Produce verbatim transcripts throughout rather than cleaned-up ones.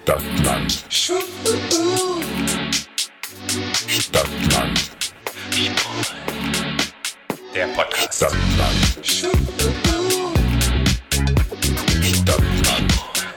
Stadtland. Stadtland. Der Podcast. Stadtland. Stadtland.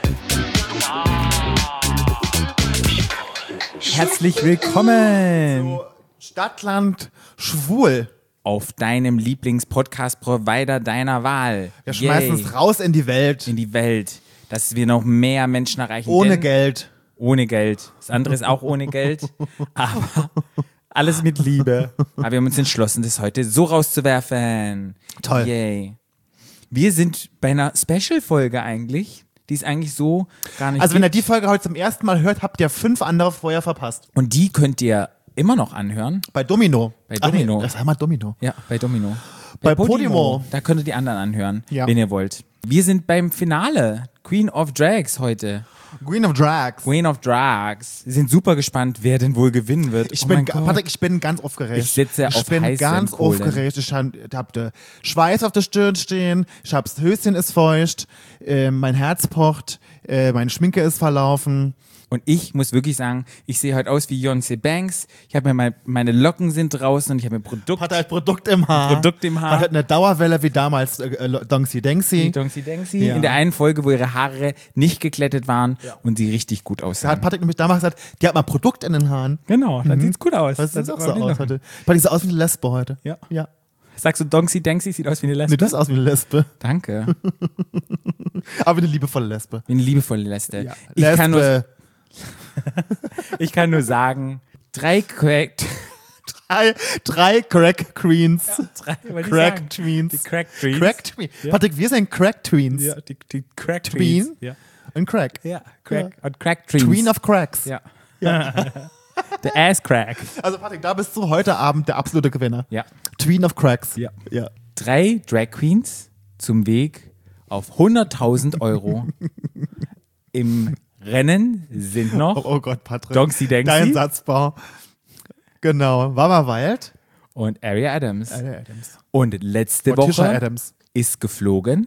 Herzlich willkommen Stadtland schwul. auf deinem Lieblings-Podcast-Provider deiner Wahl. Wir schmeißen Yay. es raus in die Welt. in die Welt, dass wir noch mehr Menschen erreichen. Ohne denn, Geld. Ohne Geld. Das andere ist auch ohne Geld, aber alles mit Liebe. Aber wir haben uns entschlossen, das heute so rauszuwerfen. Toll. Yay. Wir sind bei einer Special-Folge eigentlich. Die ist eigentlich so gar nicht. Also wenn ihr gibt. die Folge heute zum ersten Mal hört, habt ihr fünf andere vorher verpasst. Und die könnt ihr immer noch anhören. Bei Domino. Bei Ach nee, Domino. das einmal Domino. Ja, bei Domino. Bei Podimo. Da könnt ihr die anderen anhören, Ja. wenn ihr wollt. Wir sind beim Finale. Queen of Drags heute. Queen of Drags. Queen of Drags. Wir sind super gespannt, wer denn wohl gewinnen wird. Ich oh bin, mein ga- Gott. Patrick, ich bin ganz aufgeregt. Ich sitze auf Ich bin heißen ganz Kohlen. aufgeregt. Ich habe hab Schweiß auf der Stirn stehen. Ich hab's Höschen ist feucht. Äh, mein Herz pocht. Äh, meine Schminke ist verlaufen. Und ich muss wirklich sagen, ich sehe heute aus wie Beyoncé Banks. Ich habe mir mein, meine Locken sind draußen und ich habe mir Produkt. Hat halt Produkt im Haar. Produkt im Haar. Hat halt eine Dauerwelle wie damals äh, äh, Dongsi Dengsi. Donksy Denksy. Ja. In der einen Folge, wo ihre Haare nicht geklettet waren und sie richtig gut Da hat aussahen. Patrick nämlich damals gesagt, die hat mal Produkt in den Haaren. Genau, dann sieht's gut aus. Das Dann sieht auch sieht so man aus wieder. heute. Patrick sieht aus wie eine Lesbe heute. Ja. Ja. Sagst du, Donksy Denksy sieht aus wie eine Lesbe? Nee, das ist aus wie eine Lesbe. Danke. Aber wie eine liebevolle Lesbe. Wie eine liebevolle Lesbe. Ja. Ich, Lesbe. kann nur, ich kann nur sagen, drei Crack, Drei, drei Crack Queens. drei, wollte ich Crack sagen. Tweens. Die Crack Tweens. Crack Tweens. Ja. Patrick, wir sind Crack Tweens. Ja, die, die Crack Tween. Tweens. Ja, Und Crack. ja Crack. Und Crack Tweens. Tween of Cracks. Ja. Der Ass Crack. Also Patrick, da bist du heute Abend der absolute Gewinner. Ja. Tween of Cracks. Ja. Ja. Drei Drag Queens zum Weg auf hunderttausend Euro. Im Rennen sind Oh, noch oh Gott, Patrick. Donksy Denksy. Dein Satzbau. Genau. Mama Wild. und Aria Adams. Aria Adams. Und letzte Morticia Woche Adams. ist geflogen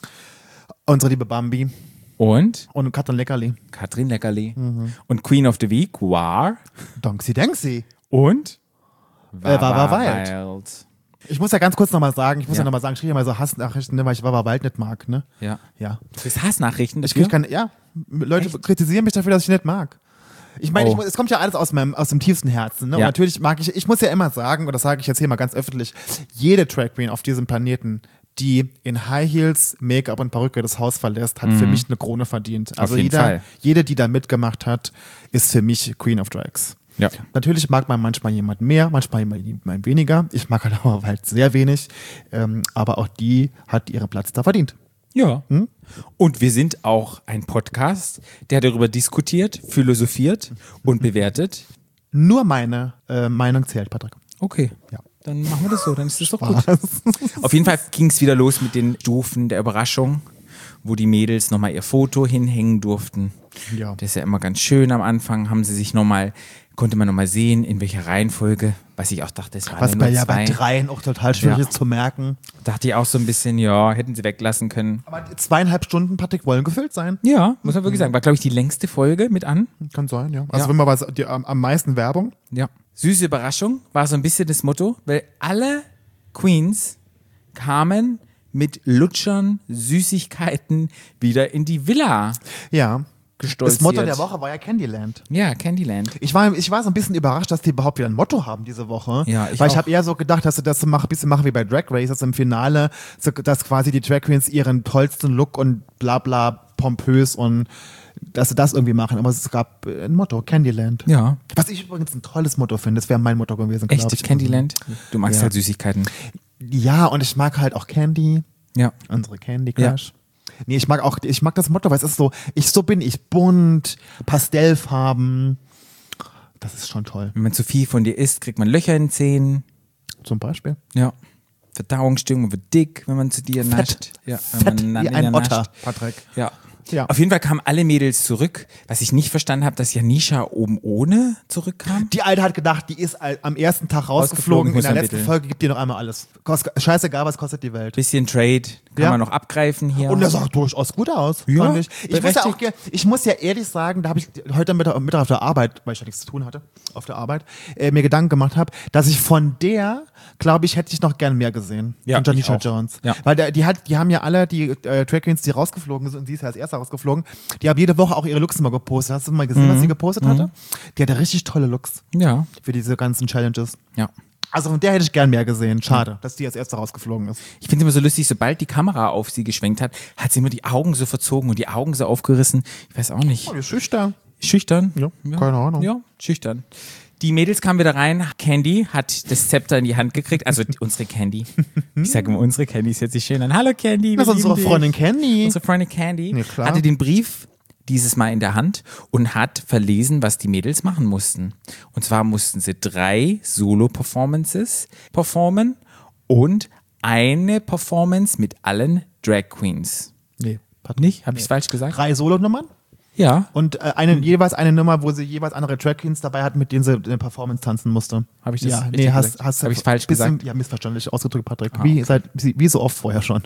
Unsere liebe Bambi. und Und Katrin Leckerli. Katrin Leckerli. Mhm. Und Queen of the Week war Dongsi Dengsi. und Äh, Wawa Wild. Wild. Ich muss ja ganz kurz nochmal sagen, ich muss ja, Ja. nochmal sagen, ich kriege ja mal so Hassnachrichten, ne, weil ich Wawa Wild nicht mag, ne? Ja. Ja. Das Hassnachrichten. Ich dafür? kriege keine, ja, Leute Echt? kritisieren mich dafür, dass ich nicht mag. Ich meine, Oh. ich muss- es kommt ja alles aus meinem, aus dem tiefsten Herzen, ne? Und Ja. natürlich mag ich, ich muss ja immer sagen, und das sage ich jetzt hier mal ganz öffentlich, jede Drag Queen auf diesem Planeten, die in High Heels, Make-up und Perücke das Haus verlässt, hat für mich eine Krone verdient. Also jeden jeder, Fall. jede, die da mitgemacht hat, ist für mich Queen of Drags. Ja. Natürlich mag man manchmal jemand mehr, manchmal jemand weniger. Ich mag halt aber halt sehr wenig. Ähm, aber auch die hat ihren Platz da verdient. Ja. Hm? Und wir sind auch ein Podcast, der darüber diskutiert, philosophiert und bewertet. Nur meine äh, Meinung zählt, Patrick. Okay. Ja. Dann machen wir das so, dann ist das doch gut. Was? Auf jeden Fall ging es wieder los mit den Stufen der Überraschung, wo die Mädels nochmal ihr Foto hinhängen durften. Ja. Das ist ja immer ganz schön am Anfang, haben sie sich nochmal, konnte man nochmal sehen, in welcher Reihenfolge, was ich auch dachte, es waren Was ja bei, nur ja, bei zwei. dreien auch total schwierig Ja. ist zu merken. Dachte ich auch so ein bisschen, ja, hätten sie weglassen können. Aber zweieinhalb Stunden, Patrick, wollen gefüllt sein. Ja, muss man wirklich sagen. War, glaube ich, die längste Folge mit an. Kann sein, ja. Also Ja. wenn man was, die, am, am meisten Werbung. Ja. Süße Überraschung war so ein bisschen das Motto, weil alle Queens kamen mit Lutschern, Süßigkeiten wieder in die Villa Ja. gestolziert. Das Motto der Woche war ja Candyland. Ja, Candyland. Ich war, ich war so ein bisschen überrascht, dass die überhaupt wieder ein Motto haben diese Woche. Ja, ich Weil ich auch. habe eher so gedacht, dass sie das so machen, ein bisschen machen wie bei Drag Race, dass im Finale, so, dass quasi die Drag Queens ihren tollsten Look und bla bla pompös und dass sie das irgendwie machen. Aber es gab äh, ein Motto, Candyland. Ja. Was ich übrigens ein tolles Motto finde, das wäre mein Motto gewesen, glaube Echt, ich. Candyland? Du magst Ja. halt Süßigkeiten. Ja, und ich mag halt auch Candy, Ja. unsere Candy Crush. Nee, ich mag auch, ich mag das Motto, weil es ist so, ich, so bin ich bunt, Pastellfarben. Das ist schon toll. Wenn man zu viel von dir isst, kriegt man Löcher in den Zähnen. Zum Beispiel. Ja. Verdauungsstörung, man wird dick, wenn man zu dir nascht. Ja, wenn Fett man wie an ein dir Otter, nascht. Patrick. Ja. Ja. Auf jeden Fall kamen alle Mädels zurück. Was ich nicht verstanden habe, dass Janisha oben ohne zurückkam. Die Alte hat gedacht, die ist al- am ersten Tag Rausgeflogen, rausgeflogen. In der muss man letzten bitte. Folge gibt die noch einmal alles. Kost, scheißegal, was kostet die Welt. Bisschen Trade kann Ja. man noch abgreifen hier. Und das sah durchaus gut aus. Ja, fand ich. Ich, muss ja auch, berechtigt. ge- ich muss ja ehrlich sagen, da habe ich heute Mittag, Mittag auf der Arbeit, weil ich ja nichts zu tun hatte, auf der Arbeit, äh, mir Gedanken gemacht habe, dass ich von der, glaube ich, hätte ich noch gern mehr gesehen. Ja, von Janisha ich auch. Jones. Ja. Weil der, die, hat, die haben ja alle, die äh, Drag Queens, die rausgeflogen sind, und sie ist ja als erste rausgeflogen, die haben jede Woche auch ihre Looks immer gepostet. Hast du mal gesehen, was sie gepostet hatte? Die hatte richtig tolle Looks ja, für diese ganzen Challenges. ja. Also von der hätte ich gern mehr gesehen. Schade, dass die als erste rausgeflogen ist. Ich finde es immer so lustig, sobald die Kamera auf sie geschwenkt hat, hat sie immer die Augen so verzogen und die Augen so aufgerissen. Ich weiß auch nicht. Oh, die ist schüchtern. Schüchtern? Ja, keine Ahnung. Ja, schüchtern. Die Mädels kamen wieder rein. Candy hat das Zepter in die Hand gekriegt. Also die, unsere Candy. Ich sage immer unsere Candy, ist jetzt nicht schön an. Hallo Candy. Das ist wir unsere lieben Freundin dich. Candy. Unsere Freundin Candy Ja, klar. hatte den Brief dieses Mal in der Hand und hat verlesen, was die Mädels machen mussten. Und zwar mussten sie drei Solo-Performances performen und eine Performance mit allen Drag Queens. Nee, Patrick. Nicht? Habe ich es falsch gesagt? Drei Solo-Nummern Ja, und äh, eine, jeweils eine Nummer, wo sie jeweils andere Drag Queens dabei hatten, mit denen sie eine Performance tanzen musste. Hab ich das ja, richtig nee, hast, gesagt? hast Hab ich's falsch bisschen, gesagt? Ja, missverständlich ausgedrückt, Patrick. Ah, wie, okay. seit, wie, wie so oft vorher schon.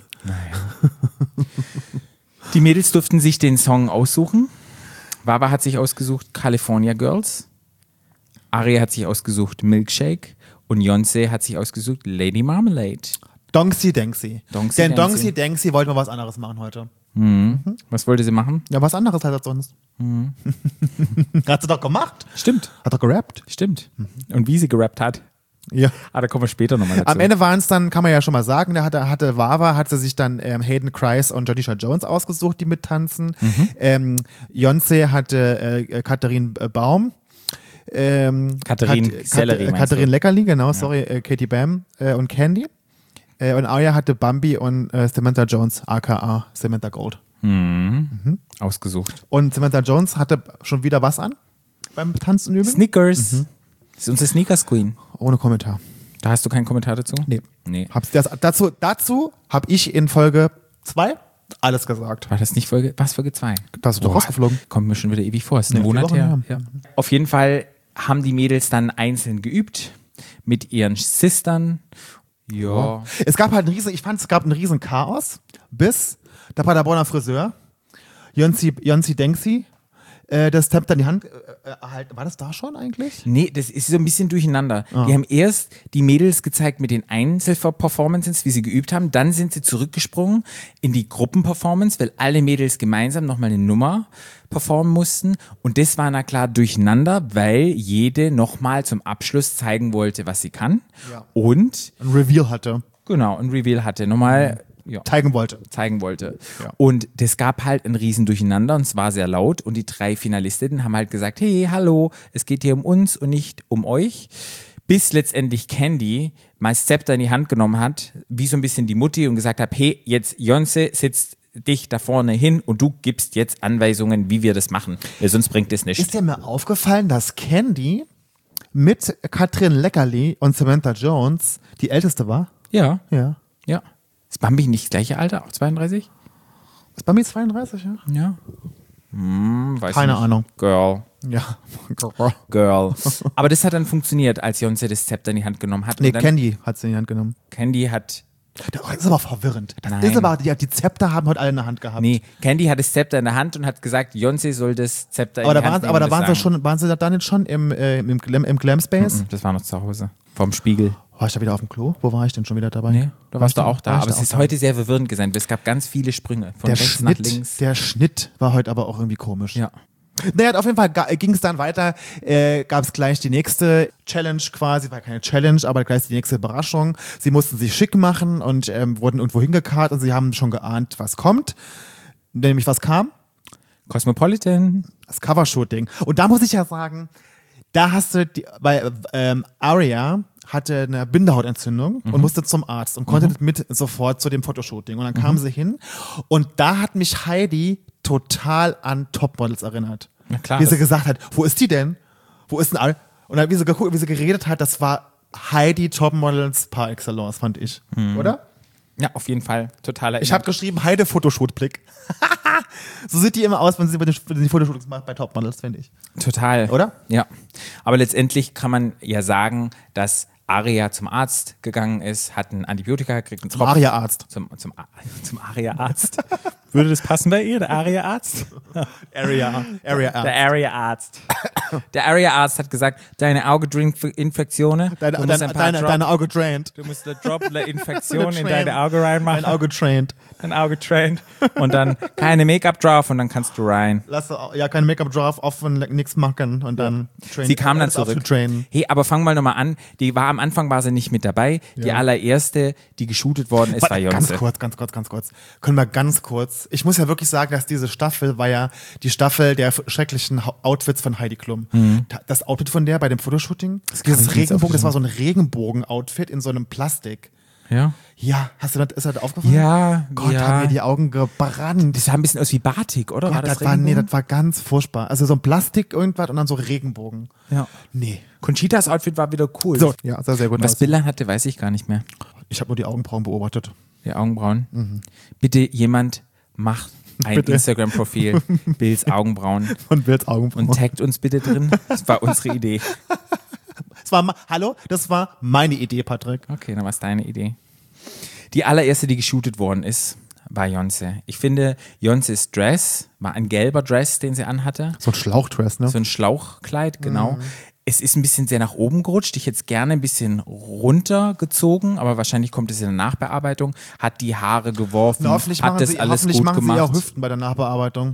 die Mädels durften sich den Song aussuchen. Wawa hat sich ausgesucht California Girls. Aria hat sich ausgesucht Milkshake. Und Beyoncé hat sich ausgesucht Lady Marmalade. Donksy Denksy. Donksy Denn Denksy. Donksy Denksy wollten wir was anderes machen heute. Was wollte sie machen? Ja, was anderes halt als sonst. Mhm. Hat sie doch gemacht. Stimmt, Hat doch gerappt. stimmt. Und wie sie gerappt hat, Ja. ah, da kommen wir später nochmal dazu. Am Ende waren es dann, kann man ja schon mal sagen, da hatte, hatte Wawa, hat sie sich dann ähm, Hayden Christ und Janisha Jones ausgesucht, die mittanzen. Mhm. Ähm, Beyoncé hatte äh, Katharin äh, Baum. Ähm, Katharin Kat- Sellerie, Kat- meinst Katharin du? Leckerli, genau, sorry, äh, Katie Bam äh, und Candy. Äh, und Aria hatte Bambi und äh, Samantha Jones, aka Samantha Gold. Ausgesucht. Und Samantha Jones hatte schon wieder was an beim Tanzen üben? Sneakers. Das ist unsere Sneakers Queen. Ohne Kommentar. Da hast du keinen Kommentar dazu? Nee. Nee. Hab's das, dazu dazu habe ich in Folge zwei alles gesagt. War das nicht Folge, was Folge zwei? Da ist du doch rausgeflogen. Kommt mir schon wieder ewig vor. Ist ein Ja, vier Monat Wochen her. her. Ja. Auf jeden Fall haben die Mädels dann einzeln geübt mit ihren Sistern. Ja. Es gab halt einen riesen, ich fand, es gab einen riesen Chaos, bis da war der Bonner Friseur, Jonsi, Jonsi Denksi, äh, das Zepter in die Hand äh, erhalten. War das da schon eigentlich? Nee, das ist so ein bisschen durcheinander. Ah. Die haben erst die Mädels gezeigt mit den Einzelperformances, wie sie geübt haben. Dann sind sie zurückgesprungen in die Gruppenperformance, weil alle Mädels gemeinsam nochmal eine Nummer performen mussten. Und das war na klar durcheinander, weil jede nochmal zum Abschluss zeigen wollte, was sie kann. Ja. Und, Ein Reveal hatte, genau, ein Reveal hatte. Nochmal, ja. zeigen wollte. zeigen wollte. Ja. Und das gab halt ein riesen Durcheinander und es war sehr laut und die drei Finalistinnen haben halt gesagt, hey, hallo, es geht hier um uns und nicht um euch. Bis letztendlich Candy mal das Zepter in die Hand genommen hat, wie so ein bisschen die Mutti und gesagt hat, hey, jetzt Beyoncé sitzt dich da vorne hin und du gibst jetzt Anweisungen, wie wir das machen, weil sonst bringt es nichts. Ist dir mir aufgefallen, dass Candy mit Katrin Leckerli und Samantha Jones die älteste war? Ja, Ja. ja. Ist Bambi nicht das gleiche Alter, auch zweiunddreißig? Ist bei mir zweiunddreißig, ja? Ja. Hm, weiß Keine nicht. Ahnung. Girl. Ja. Girl. Aber das hat dann funktioniert, als Beyoncé das Zepter in die Hand genommen hat. Nee, und dann Candy hat sie in die Hand genommen. Candy hat, Das ist aber verwirrend. Das Nein. ist aber, die, die Zepter haben heute alle in der Hand gehabt. nee, Candy hat das Zepter in der Hand und hat gesagt, Beyoncé soll das Zepter aber in da die Hand waren, nehmen aber da und waren das sie sagen. schon, waren sie da nicht schon im, äh, im, Glam, im Glam Space? Das war noch zu Hause. Vorm Spiegel. War ich da wieder auf dem Klo? Wo war ich denn schon wieder dabei? Nee, da warst du War ich auch da. war ich Aber es auch ist da? heute sehr verwirrend gewesen. Es gab ganz viele Sprünge. Von der rechts nach Schnitt, links. der Schnitt war heute aber auch irgendwie komisch. Ja. Naja, auf jeden Fall ging es dann weiter, äh, gab es gleich die nächste Challenge quasi, war keine Challenge, aber gleich die nächste Überraschung. Sie mussten sich schick machen und ähm, wurden irgendwo hingekarrt und sie haben schon geahnt, was kommt. Nämlich, was kam? Cosmopolitan. Das Covershooting. Und da muss ich ja sagen, da hast du, die, weil ähm, Aria hatte eine Bindehautentzündung Mhm. und musste zum Arzt und konnte mit sofort zu dem Fotoshooting. Und dann kam Mhm. sie hin und da hat mich Heidi total an Topmodels erinnert. Na klar, wie sie das- gesagt hat, wo ist die denn? Wo ist denn Aria? Und dann, wie sie, geguckt, wie sie geredet hat, das war Heidi Topmodels par excellence, fand ich. Mhm. Oder? Ja, auf jeden Fall. Totaler Ich habe geschrieben, Heide Fotoshoot-Blick. So sieht die immer aus, wenn sie bei den, wenn die Fotoshootings macht bei Topmodels, finde ich. Total. Oder? Ja. Aber letztendlich kann man ja sagen, dass Aria zum Arzt gegangen ist, hat ein Antibiotika gekriegt. Einen Zum Aria-Arzt. Zum, zum, zum Aria-Arzt. Würde das passen bei ihr, der Aria-Arzt? Area, Area Der Area-Arzt. Der Area-Arzt hat gesagt, deine Auge-Infektionen, Deine, du musst deine, ein paar deine, Drop- deine Auge trained. du musst eine Droplet-Infektion in Trained. deine Auge reinmachen. Dein Auge trained. Dein Auge trained. Und dann keine Make-up drauf und dann kannst du rein. Lass ja kein Make-up drauf, offen, nichts machen und dann train. Sie kam dann alles auf zurück. zu trainen. Hey, aber fang mal nochmal an. Die war am Anfang war sie nicht mit dabei. Die Ja. allererste, die geshootet worden ist, war Warte, ganz Jonse. kurz, ganz kurz, ganz kurz. Können wir ganz kurz. Ich muss ja wirklich sagen, dass diese Staffel war ja die Staffel der f- schrecklichen Ha- Outfits von Heidi Klum. Ta- Das Outfit von der bei dem Fotoshooting, kann ich dieses nicht Regenbogen, das auflösen. war so ein Regenbogen-Outfit in so einem Plastik. Ja. Ja, hast du das, ist dir das aufgefallen? Ja, Gott, ja. haben mir die Augen gebrannt. Das sah ein bisschen aus wie Batik, oder? Gott, das, war, nee, das war ganz furchtbar. Also so ein Plastik irgendwas und dann so Regenbogen. ja. Nee. Conchitas Outfit war wieder cool. So, ja, sah sehr gut Was aus. Billa hatte, weiß ich gar nicht mehr. Ich habe nur die Augenbrauen beobachtet. Die Augenbrauen. Bitte jemand macht ein Bitte. Instagram-Profil, Bills Augenbrauen Von Bills Augenbrauen. und taggt uns bitte drin. Das war unsere Idee. Das war, ma- hallo, das war meine Idee, Patrick. Okay, dann war es deine Idee. Die allererste, die geshootet worden ist, war Jonse. Ich finde, Jonses Dress war ein gelber Dress, den sie anhatte. So ein Schlauchdress, ne? So ein Schlauchkleid, genau. Es ist ein bisschen sehr nach oben gerutscht. Ich hätte es gerne ein bisschen runtergezogen, aber wahrscheinlich kommt es in der Nachbearbeitung. Hat die Haare geworfen, Na, hoffentlich hat machen, das sie, alles hoffentlich gut machen gemacht. sie auch Hüften bei der Nachbearbeitung.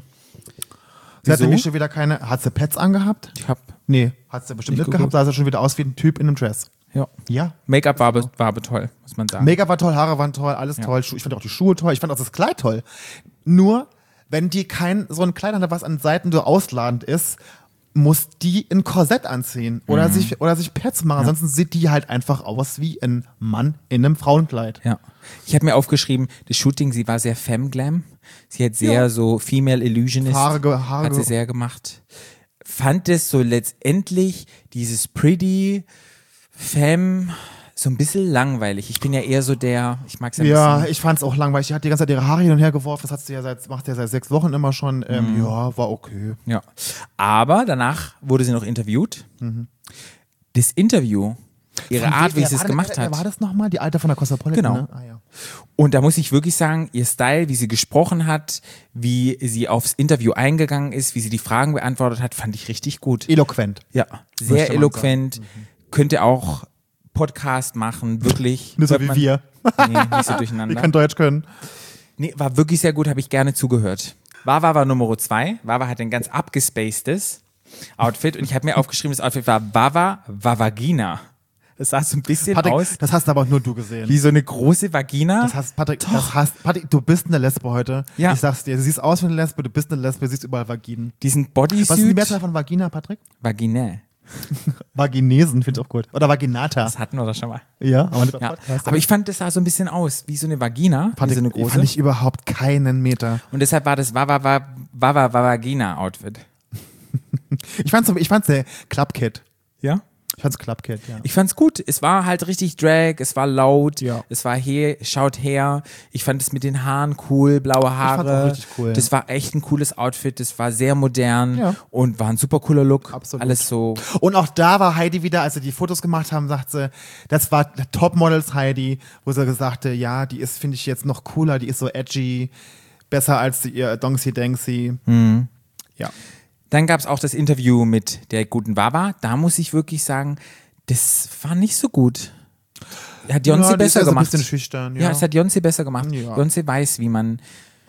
Sie hat Wieso? nämlich schon wieder keine. Hat sie Pets angehabt? Ich hab, Nee, hat sie bestimmt Nicht nicht gehabt. geguckt. Sah sie schon wieder aus wie ein Typ in einem Dress. ja. Ja. Make-up war, aber- war aber toll, muss man sagen. Make-up war toll, Haare waren toll, alles toll. Schu- Ich fand auch die Schuhe toll. Ich fand auch das Kleid toll. Nur, wenn die kein, so ein Kleid hat, was an den Seiten so ausladend ist, muss die ein Korsett anziehen oder Mhm. sich oder sich Pads machen. Ansonsten sieht die halt einfach aus wie ein Mann in einem Frauenkleid. Ja. Ich habe mir aufgeschrieben, das Shooting, sie war sehr Femme-Glam. Sie hat sehr Ja. so Female Illusionist. Haare ge- Haare hat sie ge- sehr gemacht. Fand es so letztendlich dieses Pretty Femme so ein bisschen langweilig. Ich bin ja eher so der, ich mag es ja ein Ja, bisschen. ich fand es auch langweilig. Die hat die ganze Zeit ihre Haare hin und her geworfen. Das hat sie ja seit, macht sie ja seit sechs Wochen immer schon. Ähm, Mhm. Ja, war okay. Ja. Aber danach wurde sie noch interviewt. Das Interview, ihre Von Art, wem- wie wer sie es war- gemacht wer, hat. Wer war das nochmal? Die Alte von der Cosmopolitan? Genau. Ne? Ah, ja. Und da muss ich wirklich sagen, ihr Style, wie sie gesprochen hat, wie sie aufs Interview eingegangen ist, wie sie die Fragen beantwortet hat, fand ich richtig gut. Eloquent. Ja, sehr Möchte man eloquent. Könnte auch Podcast machen, wirklich. Nur so Hört wie man- wir. Nee, nicht so Die durcheinander. kann Deutsch können. Nee, war wirklich sehr gut, habe ich gerne zugehört. Wawa war Nummer zwei. Wawa hat ein ganz abgespacedes Outfit und ich habe mir aufgeschrieben, das Outfit war Wawa Vavagina. Das sah so ein bisschen Patrick, aus das hast aber auch nur du gesehen. wie so eine große Vagina. Das hast, Patrick, das hast, Patrick, du bist eine Lesbe heute. Ja. Ich sag's dir, du siehst aus wie eine Lesbe, du bist eine Lesbe, du siehst überall Vaginen. Diesen Was ist die Bodysuit. Mehrzahl von Vagina, Patrick? Vagina. Vaginesen, finde ich auch gut. Oder Vaginata. Das hatten wir doch schon mal. Ja, aber, nicht beim Ja. Podcast. Aber ich fand, das sah so ein bisschen aus wie so eine Vagina, wie fand, so eine ich, große. fand ich überhaupt keinen Meter. Und deshalb war das Wawa Wawa Wawa Vagina Outfit. Ich fand's, ich fand's der Clubkit. Ja? Ich fand's Clubkit, ja. Ich fand's gut. Es war halt richtig Drag, es war laut, Ja. es war her, schaut her. Ich fand es mit den Haaren cool, blaue Haare. fand's auch richtig cool. Das war echt ein cooles Outfit, das war sehr modern Ja. und war ein super cooler Look. Absolut. Alles so. Und auch da war Heidi wieder, als sie die Fotos gemacht haben, sagt sie, das war Topmodels Heidi, wo sie gesagt hat, ja, die ist, finde ich jetzt noch cooler, die ist so edgy, besser als die, ihr Donksy Danksy. Mhm. Ja. Dann gab's auch das Interview mit der guten Wawa. Da muss ich wirklich sagen, das war nicht so gut. Hat Jonsi Ja, die ist besser ja so ein gemacht. bisschen schüchtern, ja. ja. es hat Jonsi besser gemacht. Ja. Jonsi weiß, wie man,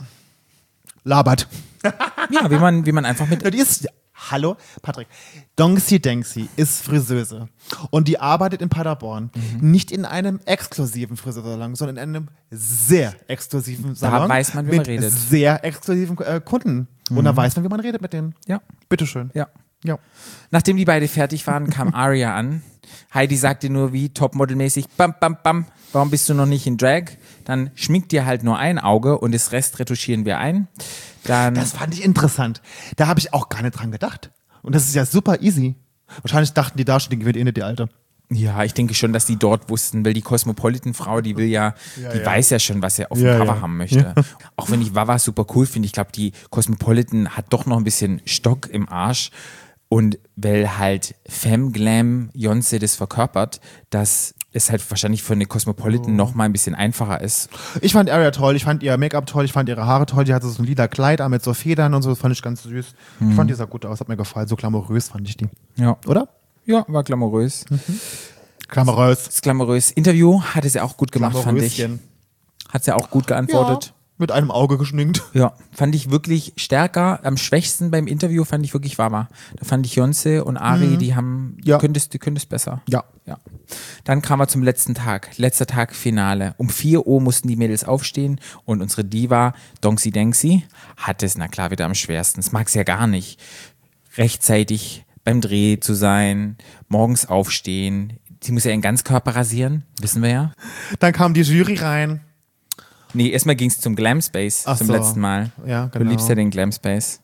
Labert. ja, wie man, wie man einfach mit Ja, die ist, hallo, Patrick. Donksy Danksy ist Friseuse und die arbeitet in Paderborn. Mhm. Nicht in einem exklusiven Friseursalon, sondern in einem sehr exklusiven Salon. weiß man, wie man mit redet. sehr exklusiven äh, Kunden. Und da weiß man, wie man redet mit denen. ja, Bitteschön. ja. Ja. Nachdem die beide fertig waren, kam Aria an. Heidi sagte nur wie Topmodelmäßig, bam, bam, bam, warum bist du noch nicht in Drag? Dann schminkt dir halt nur ein Auge und das Rest retuschieren wir ein. Dann, Das fand ich interessant. Da habe ich auch gar nicht dran gedacht. Und das ist ja super easy. Wahrscheinlich dachten die da schon, die gewinnt eh nicht die Alte. Ja, ich denke schon, dass die dort wussten, weil die Cosmopolitan-Frau, die will ja, Ja, die ja. weiß ja schon, was er auf Ja, dem Cover ja. haben möchte. Auch wenn ich Wawa super cool finde, ich glaube, die Cosmopolitan hat doch noch ein bisschen Stock im Arsch. Und weil halt Femme-Glam Beyoncé das verkörpert, dass es halt wahrscheinlich für eine Cosmopolitan noch mal ein bisschen einfacher ist. Ich fand Aria toll, ich fand ihr Make-up toll, ich fand ihre Haare toll, die hatte so ein lila Kleid an mit so Federn und so, das fand ich ganz süß. Ich fand die sah gut aus, hat mir gefallen, so glamourös fand ich die. Ja, Oder? ja, war glamourös. Glamourös. Das glamourös Interview hatte sie auch gut gemacht, fand ich. Glamouröschen. Hat sie auch gut geantwortet. Ja, mit einem Auge geschminkt. Ja, fand ich wirklich stärker. Am schwächsten beim Interview fand ich wirklich Wawa. Da fand ich Beyoncé und Ari, die haben, die Ja. können das, die können das besser. Ja. Ja. Dann kamen wir zum letzten Tag. Letzter Tag Finale. Um vier Uhr mussten die Mädels aufstehen und unsere Diva, Donxy Denxy, hat es, na klar, wieder am schwersten. Das mag sie ja gar nicht. Rechtzeitig beim Dreh zu sein, morgens aufstehen. Sie muss ja ihren Ganzkörper rasieren, wissen wir ja. Dann kam die Jury rein. Nee, erstmal ging es zum Glam Space Ach zum so. letzten Mal. Ja, Du genau. liebst ja den Glam Space.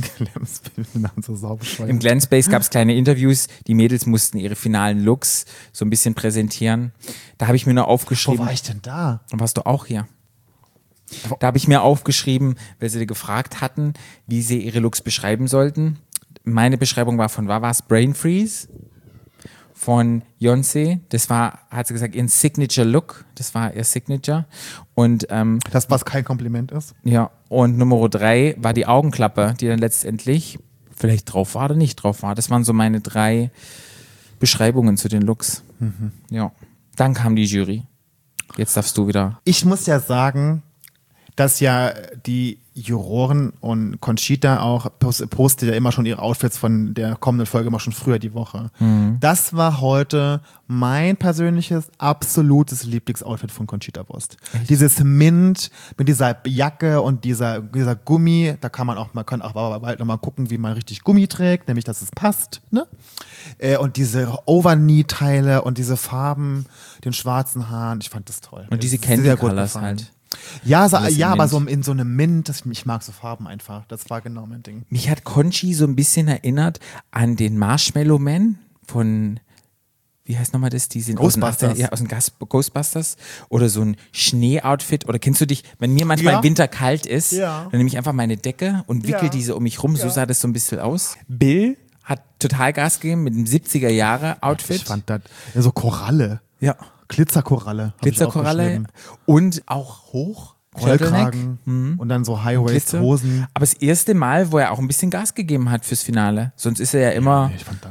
so saubescheuert. Im Glam Space gab es kleine Interviews. Die Mädels mussten ihre finalen Looks so ein bisschen präsentieren. Da habe ich mir nur Wo aufgeschrieben. war ich denn da? Dann warst du auch hier. Da habe ich mir aufgeschrieben, weil sie gefragt hatten, wie sie ihre Looks beschreiben sollten. Meine Beschreibung war von Wawas Brain Freeze, von Beyoncé. Das war, hat sie gesagt, ihren Signature Look. Das war ihr Signature. Und ähm, Das, was kein Kompliment ist. ja, und Nummer drei war die Augenklappe, die dann letztendlich vielleicht drauf war oder nicht drauf war. Das waren so meine drei Beschreibungen zu den Looks. Mhm. Ja. Dann kam die Jury. Jetzt darfst du wieder. Ich muss ja sagen, dass ja die Juroren und Conchita auch post- postet ja immer schon ihre Outfits von der kommenden Folge immer schon früher die Woche. Das war heute mein persönliches absolutes Lieblingsoutfit von Conchita Wurst. Dieses Mint mit dieser Jacke und dieser, dieser Gummi, da kann man auch, man kann auch bald nochmal gucken, wie man richtig Gummi trägt, nämlich dass es passt, ne? Äh, und diese Overknee-Teile und diese Farben, den schwarzen Haaren, ich fand das toll. Und diese Das ist sehr Candy gut Colors gefallen. halt. Ja, so, Alles in ja, aber Mint. so in so einem Mint, das, ich mag so Farben einfach. Das war genau mein Ding. Mich hat Conchi so ein bisschen erinnert an den Marshmallow Man von, wie heißt nochmal das? Die sind Ghostbusters. Aus den, ja, aus den Gas- Ghostbusters. Oder so ein Schnee-Outfit. Oder kennst du dich, wenn mir manchmal Ja. im Winter kalt ist, Ja. dann nehme ich einfach meine Decke und wickel Ja. diese um mich rum. So Ja. sah das so ein bisschen aus. Bill hat total Gas gegeben mit einem siebziger-Jahre-Outfit. Ich fand das, ja, so Koralle. Ja. Glitzerkoralle. hab ich Glitzerkoralle aufgeschrieben. und auch hoch. Rollkragen. Turtleneck. Und dann so Glitzer. High-Waist-Hosen. Aber das erste Mal, wo er auch ein bisschen Gas gegeben hat fürs Finale. Sonst ist er ja immer. Ich fand das.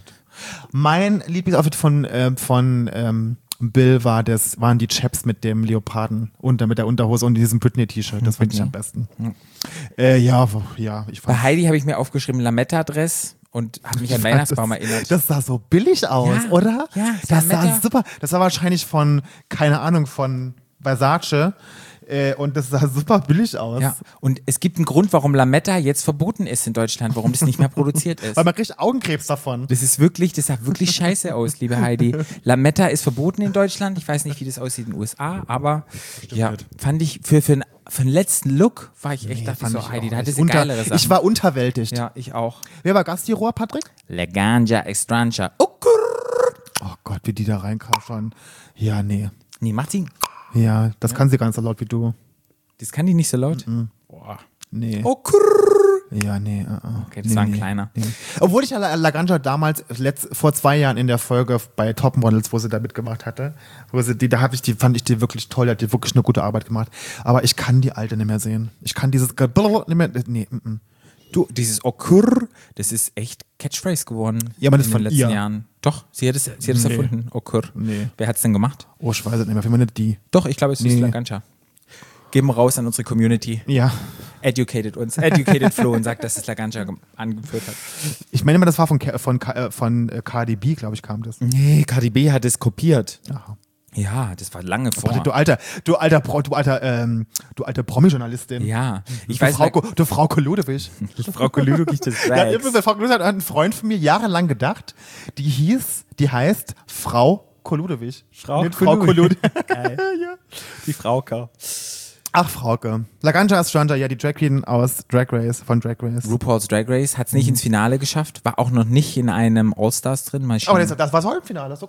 Mein Lieblingsoutfit von, äh, von ähm, Bill war das, waren die Chaps mit dem Leoparden und dann mit der Unterhose und diesem Britney-T-Shirt. Das fand ich am besten. Äh, ja, wo- ja, ich fand Bei Heidi habe ich mir aufgeschrieben Lametta-Dress und habe mich an Weihnachtsbaum das, erinnert. Das sah so billig aus, Ja, oder? ja, das Lametta. sah super. Das war wahrscheinlich von, keine Ahnung, von Versace. Äh, und das sah super billig aus. Ja, und es gibt einen Grund, warum Lametta jetzt verboten ist in Deutschland, warum das nicht mehr produziert ist. Weil man kriegt Augenkrebs davon. Das ist wirklich, das sah wirklich scheiße aus, liebe Heidi. Lametta ist verboten in Deutschland. Ich weiß nicht, wie das aussieht in den U S A, aber ja, fand ich für, für, einen, für einen letzten Look war ich echt, dachte ich Fand so, ich Heidi, auch da hatte nicht. sie Unter- geilere Sachen. Ich war unterwältigt. ja, ich auch. Wer war Gastjuror, Patrick? Leganja Extrancha. Oh, Oh Gott, wie die da reinkam schon. Ja, nee. nee, macht sie. Ja, das kann sie gar nicht so laut wie du. Das kann die nicht so laut. Boah. Nee. Oh, kurr. Ja, nee. Uh, uh. Okay, das nee, war ein nee, kleiner. Nee. Obwohl ich La- Laganja damals letzt, vor zwei Jahren in der Folge bei Topmodels, wo sie da mitgemacht hatte, wo sie die, da hab ich die, fand ich die wirklich toll, die hat die wirklich eine gute Arbeit gemacht. Aber ich kann die alte nicht mehr sehen. Ich kann dieses Ge- nicht mehr. Nee, mm, mm. Du, dieses Okur, das ist echt Catchphrase geworden Ja, aber das in von den letzten ihr. Jahren. Doch, sie hat es, sie hat es Nee. erfunden, Okur. Nee. Wer hat es denn gemacht? Oh, ich weiß es nicht mehr. Wie man nicht die. Doch, ich glaube, es ist Nee. Laganja. Geben wir raus an unsere Community. Ja. Educated uns. Educated Flo und sagt, dass es Laganja ge- angeführt hat. Ich meine immer, das war von, Ka- von, Ka- äh, von äh, Cardi B, glaube ich, kam das. Nee, Cardi B hat es kopiert. Aha. Ja, das war lange vor. Warte, du alter, du alter, Pro, du alter, ähm, du alter Promi-Journalistin. Ja, ich du weiß, Frau, du Frau Ludewig. Frau Koludowig des Ja, Drags. übrigens, Frau Ludewig hat ein Freund von mir jahrelang gedacht, die hieß, die heißt Frau Koludewig. Frau Nicht Frau Koludewig. Koludewig. Geil. Die Frauke. Ach, Frauke. Laganja Estranja, ja, die Drag Queen aus Drag Race, von Drag Race. RuPaul's Drag Race hat es nicht ins Finale geschafft, war auch noch nicht in einem All-Stars drin. Mal Aber schauen. das, das war so im Finale, das ist so gut.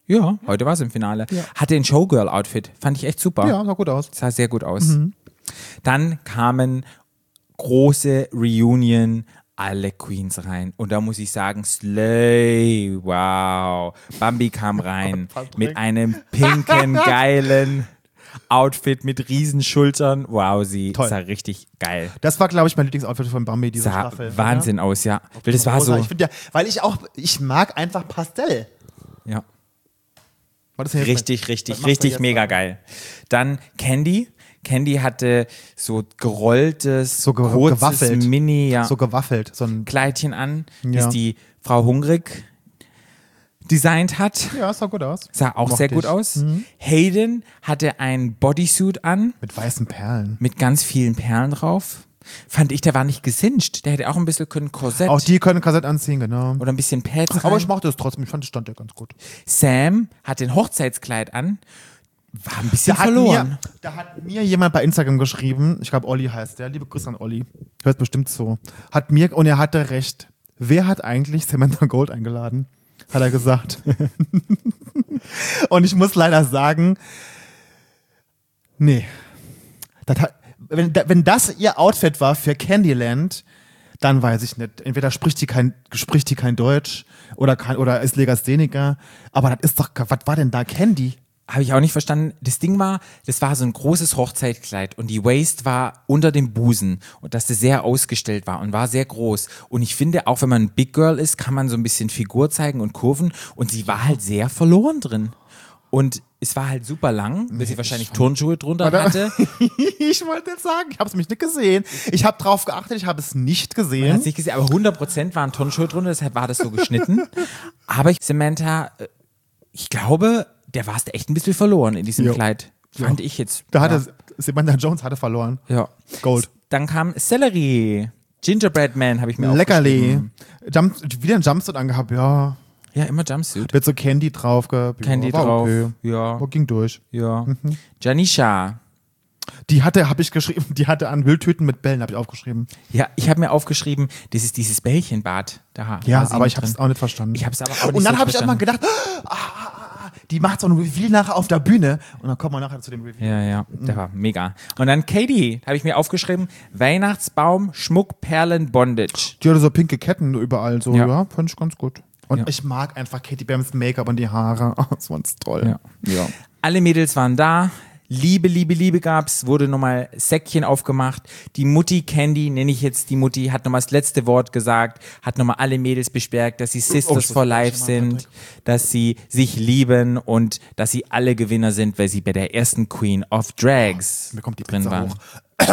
Ja, heute war sie im Finale. Ja. Hatte ein Showgirl-Outfit. Fand ich echt super. Ja, sah gut aus. Sah sehr gut aus. Dann kamen große Reunion, alle Queens rein. Und da muss ich sagen, Slay, wow. Bambi kam rein Patrick. mit einem pinken, geilen Outfit mit Riesenschultern. Wow, sie Toll. sah richtig geil. Das war, glaube ich, mein Lieblingsoutfit von Bambi, diese Sah Staffel. Wahnsinn aus, ja. Weil das war Rosa. so, Ich find ja, weil ich auch, ich mag einfach Pastell. ja. War das denn jetzt- Richtig, was richtig, machst du richtig jetzt mega da? geil. Dann Candy. Candy hatte so gerolltes, So ge kurzes gewaffelt. Mini, ja, So gewaffelt. So ein, Kleidchen an, Ja. das die Frau Hungrig designt hat. ja, sah gut aus. Sah auch Mochte sehr gut ich. aus. Hayden hatte ein Bodysuit an Mit weißen Perlen. mit ganz vielen Perlen drauf. Fand ich, der war nicht gesinged. Der hätte auch ein bisschen können Korsett Auch die können Kassett anziehen, genau. oder ein bisschen Pads rein. Aber ich mochte es trotzdem. Ich fand, es stand ja ganz gut. Sam hatte ein Hochzeitskleid an. War ein bisschen Da hat, verloren. mir, da hat mir jemand bei Instagram geschrieben, ich glaube Olli heißt der, liebe Grüße an Olli, hört bestimmt so, hat mir, und er hatte recht, wer hat eigentlich Samantha Gold eingeladen? Hat er gesagt. Und ich muss leider sagen, nee. Das hat, wenn, da- wenn das ihr Outfit war für Candyland, dann weiß ich nicht. Entweder spricht die kein, spricht die kein Deutsch oder, kann, oder ist Legastheniker, aber das ist doch, was war denn da Candy? Habe ich auch nicht verstanden. Das Ding war, das war so ein großes Hochzeitkleid und die Waist war unter dem Busen und dass das sehr ausgestellt war und war sehr groß. Und ich finde, auch wenn man ein Big Girl ist, kann man so ein bisschen Figur zeigen und Kurven und sie war halt sehr verloren drin. Und es war halt super lang, weil sie wahrscheinlich Turnschuhe drunter Oder? hatte. Ich wollte jetzt sagen, ich habe es mich nicht gesehen. Ich habe drauf geachtet, ich habe es nicht Man gesehen. hat es nicht gesehen, aber hundert Prozent waren Turnschuhe drunter, deshalb war das so geschnitten. Aber ich, Samantha, äh, ich glaube, der war es echt ein bisschen verloren in diesem Jo. Kleid. Fand ich jetzt. Da ja. hatte Samantha Jones hatte verloren. Ja. Gold. Dann kam Celery. Gingerbread Man habe ich mir Leckerli. aufgeschrieben. Jump, wieder ein Jumpsuit angehabt, ja. Ja, immer Jumpsuit. Mit so Candy drauf. ge- Candy ja, war drauf. Okay. Ja. Oh, ging durch. Ja. Mhm. Janisha. Die hatte, habe ich geschrieben, die hatte an Wildtüten mit Bällen, habe ich aufgeschrieben. Ja, ich habe mir aufgeschrieben, das ist dieses Bällchenbad. Da Ja, war sie aber mit ich habe es drin. auch nicht verstanden. Ich habe es aber auch nicht Und dann so habe ich auch mal verstanden. gedacht, ah, ah, ah, die macht so ein Reveal nachher auf der Bühne. Und dann kommen wir nachher zu dem Reveal. Ja, ja, der war mega. Und dann Katie, habe ich mir aufgeschrieben, Weihnachtsbaum, Schmuck, Perlen, Bondage. Die hatte so pinke Ketten überall, so, Ja. ja, fand ich ganz gut. Und Ja. ich mag einfach Katy Perrys Make-up und die Haare. Oh, das war toll. Ja. ja. Alle Mädels waren da. Liebe, Liebe, Liebe gab's, wurde nochmal Säckchen aufgemacht. Die Mutti Candy, nenne ich jetzt die Mutti, hat nochmal das letzte Wort gesagt, hat nochmal alle Mädels bestärkt, dass sie Sisters Oh, for das Life ist schon mal sind, dass sie sich lieben und dass sie alle Gewinner sind, weil sie bei der ersten Queen of Drags Mir kommt die drin Pizza waren. hoch.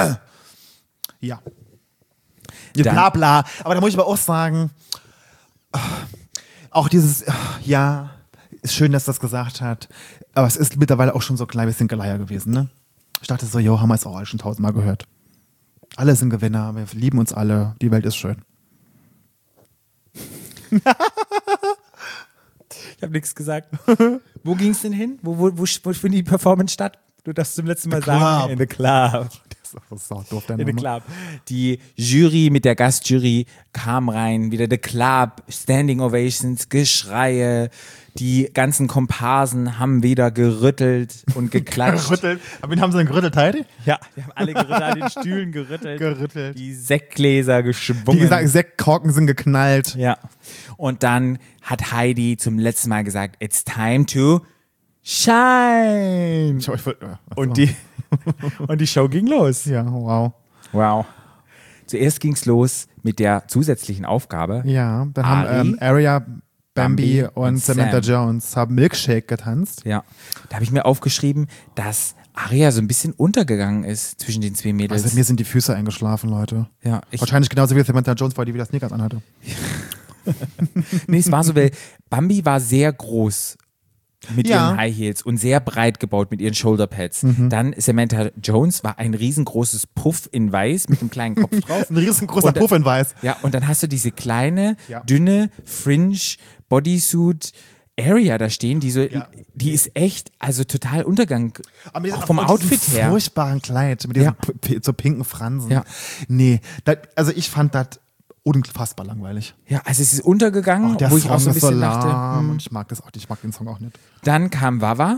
Ja. Ja, Dann- bla bla. Aber da muss ich aber auch sagen, ah, auch dieses, ah, ja, ist schön, dass das gesagt hat, aber es ist mittlerweile auch schon so ein klein bisschen Geleier gewesen, ne? Ich dachte so, jo, haben wir es auch alle schon tausendmal gehört. Alle sind Gewinner, wir lieben uns alle, die Welt ist schön. Ich habe nichts gesagt. Wo ging's denn hin? Wo, wo, wo, wo findet die Performance statt? Du darfst zum letzten Mal The sagen. Club. In the Club. Das ist auch doof, der In the Name. Club. Die Jury mit der Gastjury kam rein, wieder The Club, Standing Ovations, Geschreie. Die ganzen Komparsen haben wieder gerüttelt und geklatscht. Gerüttelt. Aber wen haben sie denn gerüttelt, Heidi? Ja, die haben alle gerüttelt, an den Stühlen gerüttelt. Gerüttelt. Die Sektgläser Wie geschwungen. gesagt, Sektkorken sind geknallt. Ja. Und dann hat Heidi zum letzten Mal gesagt, it's time to shine. Ich, ich, wollt- ach so. Und die, und die Show ging los. Ja, wow. Wow. Zuerst ging es los mit der zusätzlichen Aufgabe. Ja, dann Ari, haben ähm, Aria, Bambi, Bambi und, und Samantha Sam. Jones haben Milkshake getanzt. Ja. Da habe ich mir aufgeschrieben, dass Aria so ein bisschen untergegangen ist zwischen den zwei Mädels. Also mir sind die Füße eingeschlafen, Leute. ja, ich, Wahrscheinlich genauso wie Samantha Jones, weil die wieder Sneakers anhatte. nee, es war so, weil Bambi war sehr groß mit Ja. ihren High Heels und sehr breit gebaut mit ihren Shoulderpads. Dann Samantha Jones war ein riesengroßes Puff in weiß mit einem kleinen Kopf drauf. Ein riesengroßer Und- Puff in weiß. Ja, und dann hast du diese kleine, Ja. dünne Fringe Bodysuit Area da stehen, die so, Ja. die ist echt, also total Untergang. Aber mir ist Auch vom von diesem Outfit her. furchtbaren Kleid mit diesen Ja. p- p- so pinken Fransen. Ja. Nee, das, also ich fand das unfassbar langweilig. Ja, also es ist untergegangen, Oh, der wo ich Song auch so ein ist so bisschen dachte, lahm hm. und ich mag das auch, ich mag den Song auch nicht. Dann kam Wawa.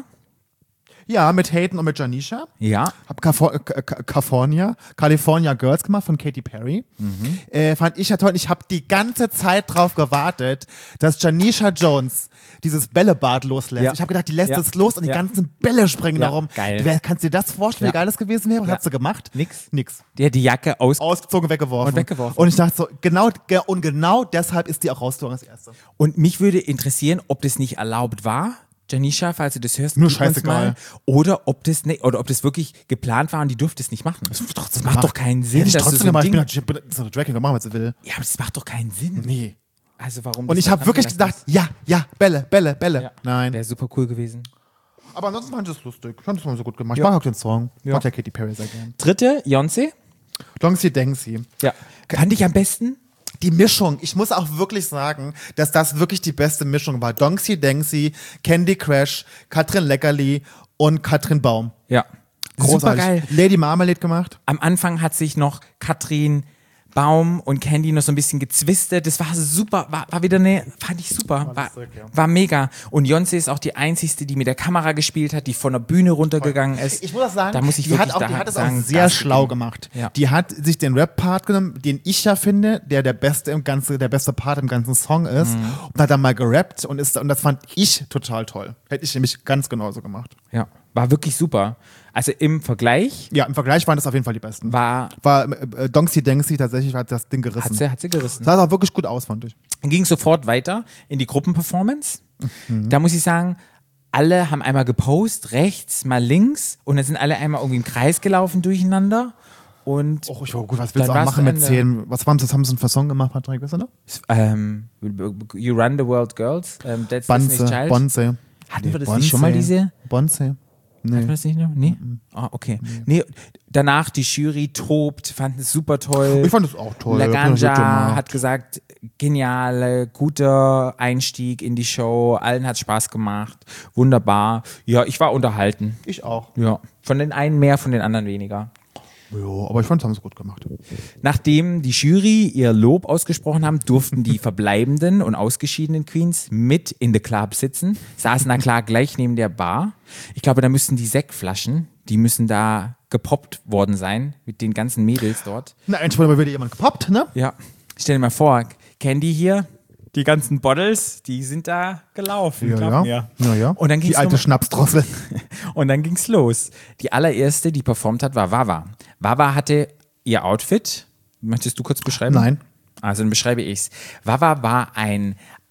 Ja, mit Hayden und mit Janisha. Ja. Hab California, California, California Girls gemacht von Katy Perry. Mhm. Äh, fand ich ja toll. Ich habe die ganze Zeit drauf gewartet, dass Janisha Jones dieses Bällebad loslässt. Ja. Ich habe gedacht, die lässt Ja. es los und die Ja. ganzen Bälle springen Ja, darum. geil. Wer, kannst du dir das vorstellen, Ja. wie geil das gewesen wäre? Was Ja. hat sie gemacht? Nix. Nix. Der hat die Jacke aus. Ausgezogen, weggeworfen. Und weggeworfen. Und ich dachte so, genau, ge- und genau deshalb ist die auch rausgezogen als Erste. Und mich würde interessieren, ob das nicht erlaubt war. Janisha, falls du das hörst, Nur gib uns scheißegal. mal. Oder ob das ne, oder ob das wirklich geplant war und die durfte es nicht machen. Das, Trotzdem macht doch keinen Sinn, Hätte ich dass du trotzdem so ein gemacht. Ich Ding. bin, ich bin so eine Drag Queen, machen, was sie will. Ja, aber das macht doch keinen Sinn. Nee. Also warum? Und das ich habe dann wirklich abgelassen gedacht, ja, ja, Bälle, Bälle, Bälle. ist? Ja. Nein. Wäre super cool gewesen. Aber ansonsten fand ich das lustig. Ich fand das mal so gut gemacht. Ja. Ich mag auch den Song. Ich Ja. mag ja Katy Perry sehr gern. Dritte, Beyoncé. Dongsy Dengsy. Ja. Fand ich am besten. Die Mischung, ich muss auch wirklich sagen, dass das wirklich die beste Mischung war. Dongsy Dengsy, Candy Crash, Katrin Leckerli und Katrin Baum. Ja. Großartig. Super geil. Lady Marmalade gemacht. Am Anfang hat sich noch Katrin Baum und Candy noch so ein bisschen gezwistet. Das war super, war, war wieder eine, fand ich super, war, war mega. Und Beyoncé ist auch die einzigste, die mit der Kamera gespielt hat, die von der Bühne runtergegangen ist. Ich muss auch sagen, da muss ich die, wirklich hat auch, da die hat es sagen, auch sehr Gas schlau gegeben. gemacht. Ja. Die hat sich den Rap-Part genommen, den ich ja finde, der der beste im ganzen, der beste Part im ganzen Song ist, Mhm. und hat dann mal gerappt und ist und das fand ich total toll. Hätte ich nämlich ganz genauso gemacht. Ja, war wirklich super. Also im Vergleich Ja, im Vergleich waren das auf jeden Fall die besten. war, War äh, Dongsy Dengsy tatsächlich hat das Ding gerissen. hat sie, hat sie gerissen. Sah auch wirklich gut aus, fand ich. Dann ging sofort weiter in die Gruppenperformance. Mhm. Da muss ich sagen, alle haben einmal gepostet, rechts, mal links, und dann sind alle einmal irgendwie im Kreis gelaufen durcheinander. Und Oh, ich war gut, was Dann willst du auch war's machen zu mit Ende. zehn? Was waren das, haben sie für einen Song gemacht, Patrick, weißt du noch? ähm, You Run the World Girls, ähm, That's Destiny's Bonze, Child. Bonze. Hatten wir das nicht schon mal, diese? Bonze. Hatten wir Nee. das nicht noch? Nee? Ah, okay. Nee, danach die Jury tobt, fand es super toll. Ich fand es auch toll. Ich fand das gut Laganja gemacht. hat gesagt, geniale, guter Einstieg in die Show, allen hat Spaß gemacht, wunderbar. Ja, ich war unterhalten. Ich auch. Ja, von den einen mehr, von den anderen weniger. Ja, aber ich fand, es haben sie gut gemacht. Nachdem die Jury ihr Lob ausgesprochen haben, durften die verbleibenden und ausgeschiedenen Queens mit in the Club sitzen, saßen da klar gleich neben der Bar. Ich glaube, da müssten die Sektflaschen, die müssen da gepoppt worden sein mit den ganzen Mädels dort. Na, entweder mal wieder jemand gepoppt, ne? Ja, stell dir mal vor, Candy hier, die ganzen Bottles, die sind da gelaufen. Ja, glaub ja. mir. ja, ja. Und dann ging's Die alte nur- Schnapsdrossel. Und dann ging's los. Die allererste, die performt hat, war Wawa. Wawa hatte ihr Outfit. Möchtest du kurz beschreiben? Nein. Also dann beschreibe ich's. Wawa war ein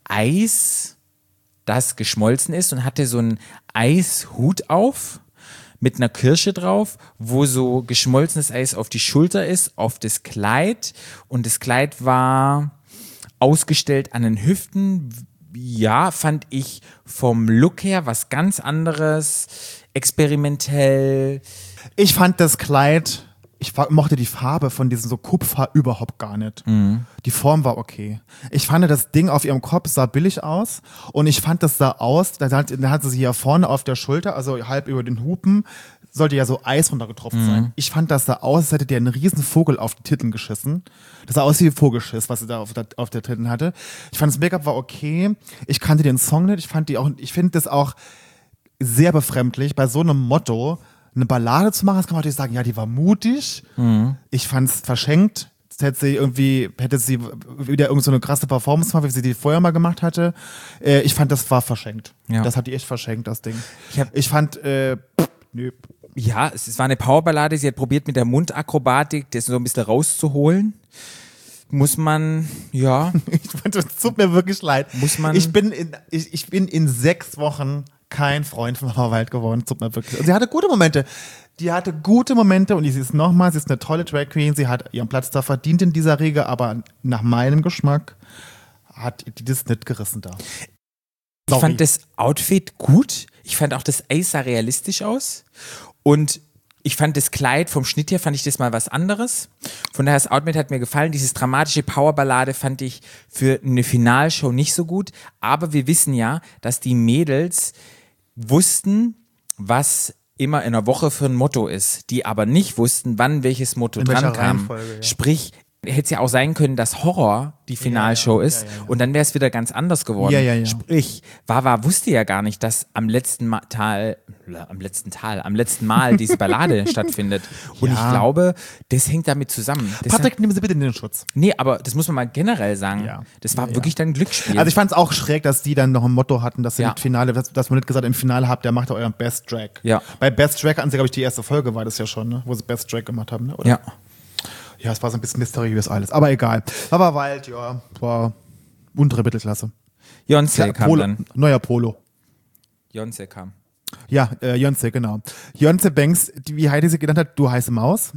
Eis, das geschmolzen ist, und hatte so einen Eishut auf mit einer Kirsche drauf, wo so geschmolzenes Eis auf die Schulter ist, auf das Kleid. Und das Kleid war ausgestellt an den Hüften. Ja, fand ich vom Look her was ganz anderes, experimentell. Ich fand das Kleid, ich wa- mochte die Farbe von diesem so Kupfer überhaupt gar nicht. Die Form war okay. Ich fand, das Ding auf ihrem Kopf sah billig aus, und ich fand, das sah aus, da hat, da hat sie hier vorne auf der Schulter, also halb über den Hupen, sollte ja so Eis runtergetropft sein. Ich fand, das sah aus, als hätte der einen riesen Vogel auf die Titten geschissen. Das sah aus wie Vogelschiss, was sie da auf der, auf der Titten hatte. Ich fand, das Make-up war okay. Ich kannte den Song nicht. Ich fand die auch, ich finde das auch sehr befremdlich, bei so einem Motto eine Ballade zu machen. Das kann man natürlich sagen, ja, die war mutig. Ich fand es verschenkt. Jetzt hätte sie irgendwie, hätte sie wieder irgend so eine krasse Performance gemacht, wie sie die vorher mal gemacht hatte. Äh, ich fand, das war verschenkt. Ja. Das hat die echt verschenkt, das Ding. Ich hab- Ich fand, äh, pff, nö. Ja, es, es war eine Powerballade. Sie hat probiert, mit der Mundakrobatik das so ein bisschen rauszuholen. Muss man, ja, Ich fand, das tut mir wirklich leid. Muss man- Ich bin in, ich, ich bin in sechs Wochen kein Freund von Mama Wild geworden. Tut mir wirklich. Und sie hatte gute Momente. Die hatte gute Momente, und sie ist nochmal, sie ist eine tolle Drag Queen. Sie hat ihren Platz da verdient in dieser Riege, aber nach meinem Geschmack hat die das nicht gerissen da. ich Sorry. fand das Outfit gut. Ich fand auch das Eis sah realistisch aus. Und ich fand das Kleid vom Schnitt her, fand ich das mal was anderes. Von daher, das Outfit hat mir gefallen. Dieses dramatische Powerballade fand ich für eine Finalshow nicht so gut. Aber wir wissen ja, dass die Mädels wussten, was immer in einer Woche für ein Motto ist. Die aber nicht wussten, wann welches Motto In welcher dran kam. Reihenfolge, ja. Sprich, Hätte es ja auch sein können, dass Horror die Finalshow ist ja, ja, ja. und dann wäre es wieder ganz anders geworden. Ja, ja, ja. Sprich, Wawa wusste ja gar nicht, dass am letzten Ma Tal, am letzten Tal, am letzten Mal diese Ballade stattfindet. Und Ja. ich glaube, das hängt damit zusammen. Das Patrick, nehmen Sie bitte den Schutz. Nee, aber das muss man mal generell sagen. Ja. Das war Ja, ja. wirklich dann ein Glücksspiel. Also ich fand es auch schräg, dass die dann noch ein Motto hatten, dass sie Ja. im Finale, dass, dass man nicht gesagt im Finale habt, der macht euren Best Drag. Ja. Bei Best Drag hatten sie, glaube ich, die erste Folge war das ja schon, ne? Wo sie Best Drag gemacht haben, ne? Oder? ja. Ja, es war so ein bisschen mysteriös alles, aber egal. Aber Wild, ja, war untere Mittelklasse. Beyoncé Ja, kam Polo, dann. neuer Polo. Beyoncé kam. Ja, äh, Beyoncé, genau. Beyoncé Banks, die, wie Heidi sie genannt hat, du heiße Maus.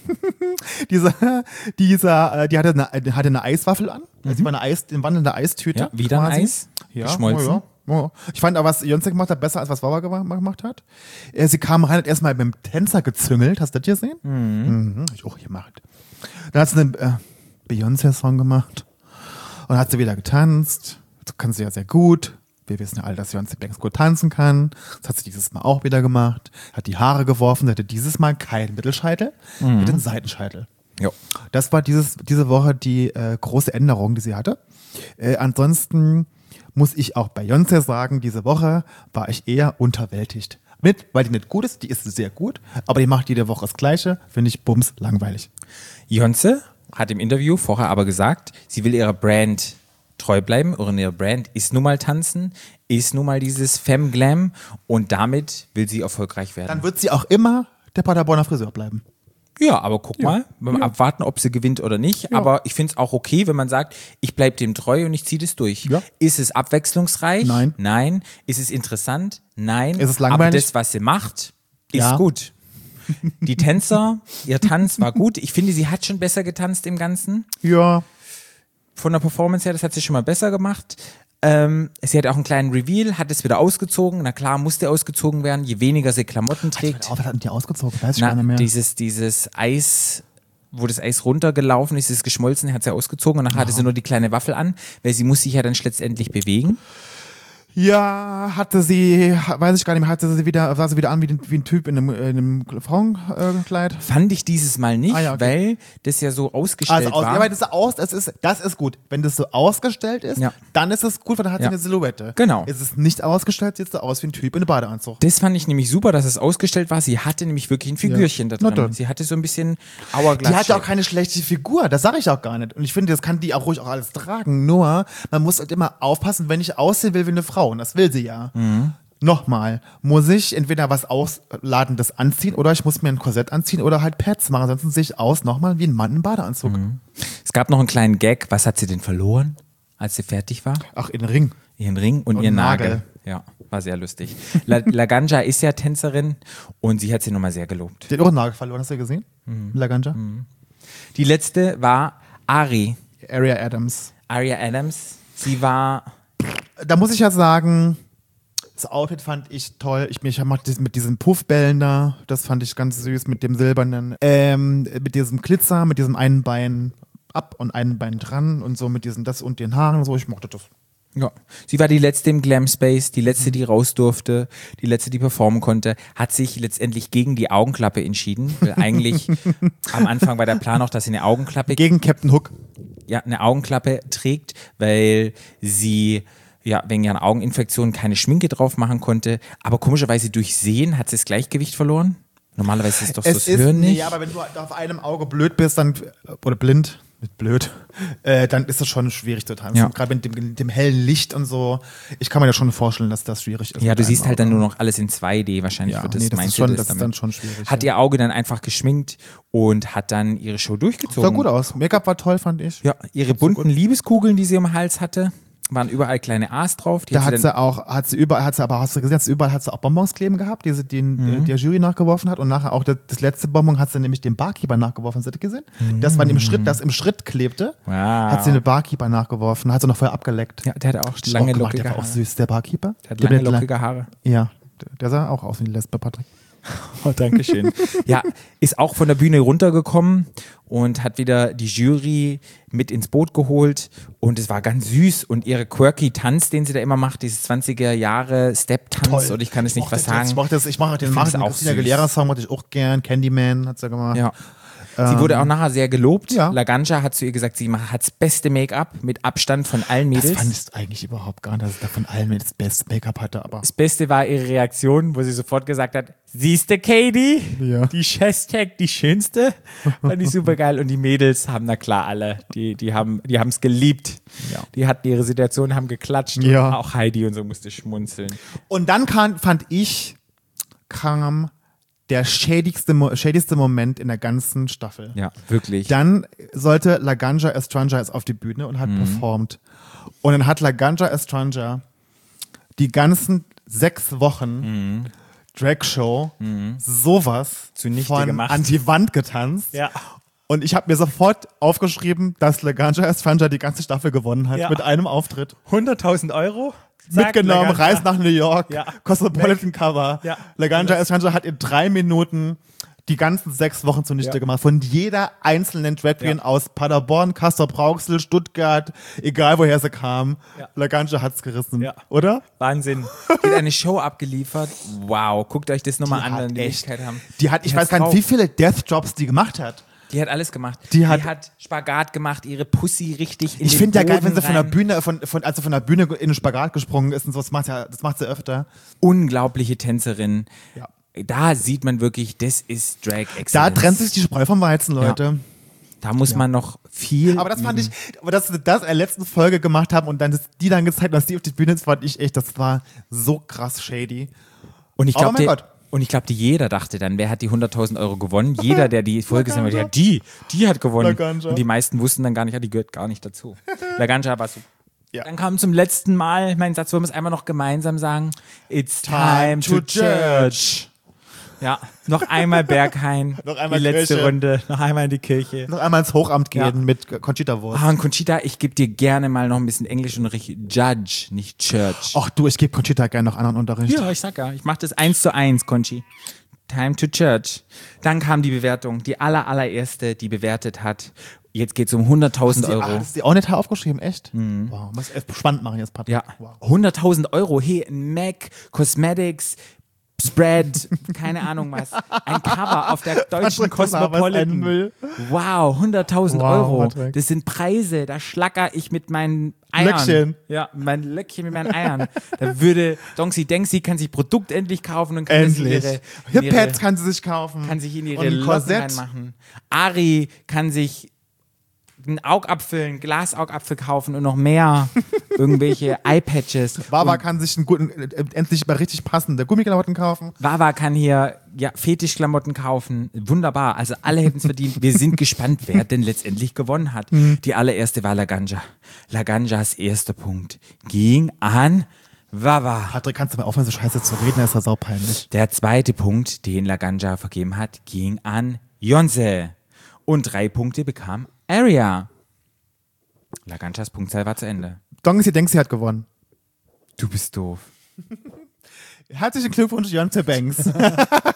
dieser, dieser, äh, die hatte eine, hatte eine Eiswaffel an. Also die war eine Eis, eine wandelnde Eistüte. Ja, wieder ein quasi. Eis, Ja, geschmolzen. oh ja, oh. Ich fand aber, was Beyoncé gemacht hat, besser als was Wawa gema- gemacht hat. Äh, sie kam rein, hat erstmal beim Tänzer gezüngelt. Hast du das gesehen? Mhm. Hab ich auch gemacht. Dann hat sie einen äh, Beyoncé-Song gemacht und hat sie wieder getanzt. Das kann sie ja sehr gut. Wir wissen ja alle, dass Beyoncé Banks gut tanzen kann. Das hat sie dieses Mal auch wieder gemacht. Hat die Haare geworfen. Sie hatte dieses Mal keinen Mittelscheitel, sie hatte einen Seitenscheitel. Jo. Das war dieses, diese Woche die äh, große Änderung, die sie hatte. Äh, ansonsten muss ich auch bei Beyoncé sagen, diese Woche war ich eher unterwältigt. Mit, weil die nicht gut ist, die ist sehr gut, aber die macht jede Woche das Gleiche, finde ich bums langweilig. Beyoncé hat im Interview vorher aber gesagt, sie will ihrer Brand treu bleiben. Und ihre Brand ist nun mal tanzen, ist nun mal dieses Femme-Glam und damit will sie erfolgreich werden. Dann wird sie auch immer der Paderborner Friseur bleiben. Ja, aber guck mal, wir ja. abwarten, ob sie gewinnt oder nicht. Ja. Aber ich finde es auch okay, wenn man sagt, ich bleibe dem treu und ich ziehe das durch. Ja. Ist es abwechslungsreich? Nein. Nein. Ist es interessant? Nein. Ist es langweilig? Aber das, was sie macht, ist Ja. gut. Die Tänzer, ihr Tanz war gut. Ich finde, sie hat schon besser getanzt im Ganzen. Ja. Von der Performance her, das hat sie schon mal besser gemacht. Ähm, sie hat auch einen kleinen Reveal, hat es wieder ausgezogen. Na klar, musste ausgezogen werden, je weniger sie Klamotten trägt. Was hatten die ausgezogen? Weiß ich Na, gar nicht mehr. dieses, dieses Eis, wo das Eis runtergelaufen ist, ist geschmolzen, hat sie ausgezogen und dann hatte sie nur die kleine Waffel an, weil sie muss sich ja dann letztendlich bewegen. Ja, hatte sie, weiß ich gar nicht mehr, hatte sie wieder, sah sie wieder an wie, wie ein Typ in einem, in einem Frauenkleid. Fand ich dieses Mal nicht, Ah, ja, okay. weil das ja so ausgestellt Also aus, war. ja, weil das aus, das ist, das ist gut. Wenn das so ausgestellt ist, Ja. dann ist es gut, weil dann hat Ja. sie eine Silhouette. Genau. Ist es nicht ausgestellt, sieht sie aus wie ein Typ in einem Badeanzug. Das fand ich nämlich super, dass es ausgestellt war. Sie hatte nämlich wirklich ein Figürchen Ja. da Na drin. dann. Sie hatte so ein bisschen Hourglass. Die hat ja auch keine schlechte Figur, das sage ich auch gar nicht. Und ich finde, das kann die auch ruhig auch alles tragen. Nur, man muss halt immer aufpassen, wenn ich aussehen will wie eine Frau. Und das will sie ja. Mhm. Nochmal, muss ich entweder was Ausladendes anziehen oder ich muss mir ein Korsett anziehen oder halt Pads machen. Ansonsten sehe ich aus nochmal wie ein Mann im Badeanzug. Mhm. Es gab noch einen kleinen Gag. Was hat sie denn verloren, als sie fertig war? Ach, in den Ring. Ihren Ring und, Und ihren Nagel. Nagel. Ja, war sehr lustig. La, Laganja ist ja Tänzerin und sie hat sie nochmal sehr gelobt. Die hat auch einen Nagel verloren, hast du gesehen? Mhm. Laganja? Die letzte war Ari. Aria Adams. Aria Adams. Sie war... Da muss ich ja sagen, das Outfit fand ich toll. Ich, ich mag das mit diesen Puffbällen da, das fand ich ganz süß, mit dem silbernen, ähm, mit diesem Glitzer, mit diesem einen Bein ab und einen Bein dran und so mit diesen, das und den Haaren und so. Ich mochte das. Ja. Sie war die letzte im Glam Space, die letzte, die raus durfte, die letzte, die performen konnte, hat sich letztendlich gegen die Augenklappe entschieden, weil eigentlich am Anfang war der Plan auch, dass sie eine Augenklappe, Gegen Captain Hook. ja, eine Augenklappe trägt, weil sie ja wegen ihrer Augeninfektion keine Schminke drauf machen konnte, aber komischerweise durch Sehen hat sie das Gleichgewicht verloren. Normalerweise ist doch so Es das ist, Hören nicht. nee, aber wenn du auf einem Auge blöd bist, dann, oder blind, mit blöd, äh, dann ist das schon schwierig zu tanzen. Ja. Gerade mit dem, dem hellen Licht und so. Ich kann mir ja schon vorstellen, dass das schwierig ist. Ja, mit du einem siehst halt dann Auge. nur noch alles in zwei D. Wahrscheinlich Ja, wird das, nee, das ist meinte schon- das das ist damit. dann schon schwierig, Hat ja. ihr Auge dann einfach geschminkt und hat dann ihre Show durchgezogen. Sah gut aus. Make-up war toll, fand ich. Ja, ihre bunten Liebeskugeln, die sie am Hals hatte, waren überall kleine A's drauf. Die Da hat hat sie sie dann, auch, hat sie überall, hat sie aber, hast du gesehen, hat sie überall hat sie auch Bonbons kleben gehabt, die sie den, Mhm. äh, der Jury nachgeworfen hat und nachher auch das, das letzte Bonbon hat sie nämlich dem Barkeeper nachgeworfen, hast du das gesehen? Das war im Schritt, das im Schritt klebte, Wow. hat sie den Barkeeper nachgeworfen, hat sie noch vorher abgeleckt. ja, der hatte auch Hat lange auch gemacht, lockige der war auch Haare. süß, der Barkeeper. Der hat Der lange mit la- lockige Haare. Ja, der, der sah auch aus wie eine Lesbe, Patrick. Oh, danke schön. Ja, ist auch von der Bühne runtergekommen und hat wieder die Jury mit ins Boot geholt und es war ganz süß und ihre quirky Tanz, den sie da immer macht, dieses zwanziger Jahre Step-Tanz und ich kann es nicht mochte was das, sagen. Ich mochte das, ich mache den find's Martin auch Christina süß. Aguilera Song, mochte ich auch gern, Candyman hat sie ja gemacht. Ja. Sie wurde auch nachher sehr gelobt. Ja. Laganja hat zu ihr gesagt, sie macht- hat das beste Make-up mit Abstand von allen Das Mädels. fand ich eigentlich überhaupt gar nicht, dass ich da von allen das beste Make-up hatte, aber Das Beste war ihre Reaktion, wo sie sofort gesagt hat, siehste Katie, Ja. die Hashtag, die schönste. Fand ich super geil. Und die Mädels haben, na klar, alle, die, die haben die es geliebt. Ja. Die hatten ihre Situation, haben geklatscht. Ja. Und auch Heidi und so musste schmunzeln. Und dann kam, fand ich, kam der schädigste, Mo- schädigste Moment in der ganzen Staffel. Ja, wirklich. Dann sollte Laganja Estranja ist auf die Bühne und hat Mhm. performt. Und dann hat Laganja Estranja die ganzen sechs Wochen Drag-Show sowas Mhm. Zunichte von gemacht. an die Wand getanzt. Ja. Und ich habe mir sofort aufgeschrieben, dass Laganja Estranja die ganze Staffel gewonnen hat Ja. mit einem Auftritt. hunderttausend Euro? Sagt Mitgenommen, Laganja. Reis nach New York, Ja. Cosmopolitan Cover. Ja. Laganja Estranja hat in drei Minuten die ganzen sechs Wochen zunichte Ja. gemacht. Von jeder einzelnen Drag Queen Ja. aus Paderborn, Castrop-Rauxel, Stuttgart, egal woher sie kam. Ja. Laganja hat's gerissen, Ja. oder? Wahnsinn. Die hat eine Show abgeliefert. Wow, guckt euch das nochmal Die an, hat wenn die echt- Möglichkeit haben. Die hat, ich Die weiß hat's gar nicht, drauf. wie viele Death Jobs die gemacht hat. Die hat alles gemacht. Die hat- Spagat gemacht, ihre Pussy richtig in Ich den finde ja geil, Boden wenn sie von der rein. Bühne, von, von, also von der Bühne in den Spagat gesprungen ist und so, das macht ja, das macht sie öfter. Unglaubliche Tänzerin. Ja. Da sieht man wirklich, das ist Drag Excellence. Da trennt sich die Spreu vom Weizen, Leute. Da muss man noch viel. Aber das fand ich, aber dass sie das in der letzten Folge gemacht haben und dann das, die dann gezeigt haben, dass die auf die Bühne ist, fand ich echt, das war so krass shady. Und ich Aber glaube, mein Gott. und ich glaube, jeder dachte dann, wer hat die hunderttausend Euro gewonnen? Jeder, der die Folge gesehen hat, ja, die, die hat gewonnen. Laganja. Und die meisten wussten dann gar nicht, ja, die gehört gar nicht dazu. Laganja war so. Ja. Dann kam zum letzten Mal mein Satz, wollen wir es einmal noch gemeinsam sagen? It's time, Time to to church. Ja, noch einmal Berghain, Noch einmal die letzte Kirche. Runde, noch einmal in die Kirche. Noch einmal ins Hochamt gehen Ja. mit Conchita Wurst. Ah, und Conchita, ich gebe dir gerne mal noch ein bisschen Englischunterricht. Judge, nicht Church. Ach du, ich gebe Conchita gerne noch anderen Unterricht. Ja, ich sag ja, ich mach das eins zu eins, Conchi. Time to Church. Dann kam die Bewertung, die aller, allererste, die bewertet hat. Jetzt geht's um hunderttausend Die, ah, Euro. das ist die auch nicht aufgeschrieben, echt? Wow, muss ich spannend machen jetzt, Patrick. Ja, Wow. hunderttausend Euro. Hey, ein Mac, Cosmetics, Spread, keine Ahnung was. Ein Cover auf der deutschen Patrick, das war was, ein Cosmopolitan. Müll. Wow, hunderttausend Wow, Euro. Patrick. Das sind Preise, da schlacker ich mit meinen Eiern. Löckchen. Ja, mein Löckchen mit meinen Eiern. Da würde Donksy Denksy kann sich Produkt endlich kaufen und kann Endlich. das in ihre, in ihre Hip-Pads kann sie sich kaufen. kann sich in ihre Und ein Locken Korsett. reinmachen. Ari kann sich einen Augapfel, einen Glasaugapfel kaufen und noch mehr irgendwelche Eyepatches. Wawa Und kann sich einen guten, äh, endlich mal richtig passende Gummiklamotten kaufen. Wawa kann hier ja, Fetischklamotten kaufen. Wunderbar. Also alle hätten es verdient. Wir sind gespannt, wer denn letztendlich gewonnen hat. Die allererste war Laganja. Laganjas erster Punkt ging an Wawa. Patrick, kannst du mal aufhören, so scheiße zu reden? Das ist ja saupeinlich. Der zweite Punkt, den Laganja vergeben hat, ging an Jonse. Und drei Punkte bekam Aria. Laganjas Punktzahl war zu Ende. Dongs, denkst sie hat gewonnen. Du bist doof. Herzlichen Glückwunsch, Jonte Banks. Ich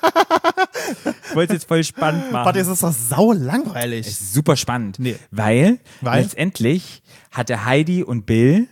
wollte es jetzt voll spannend machen. Warte, es ist doch sau langweilig. Es ist super spannend, Nee. weil, Weil? letztendlich hatte Heidi und Bill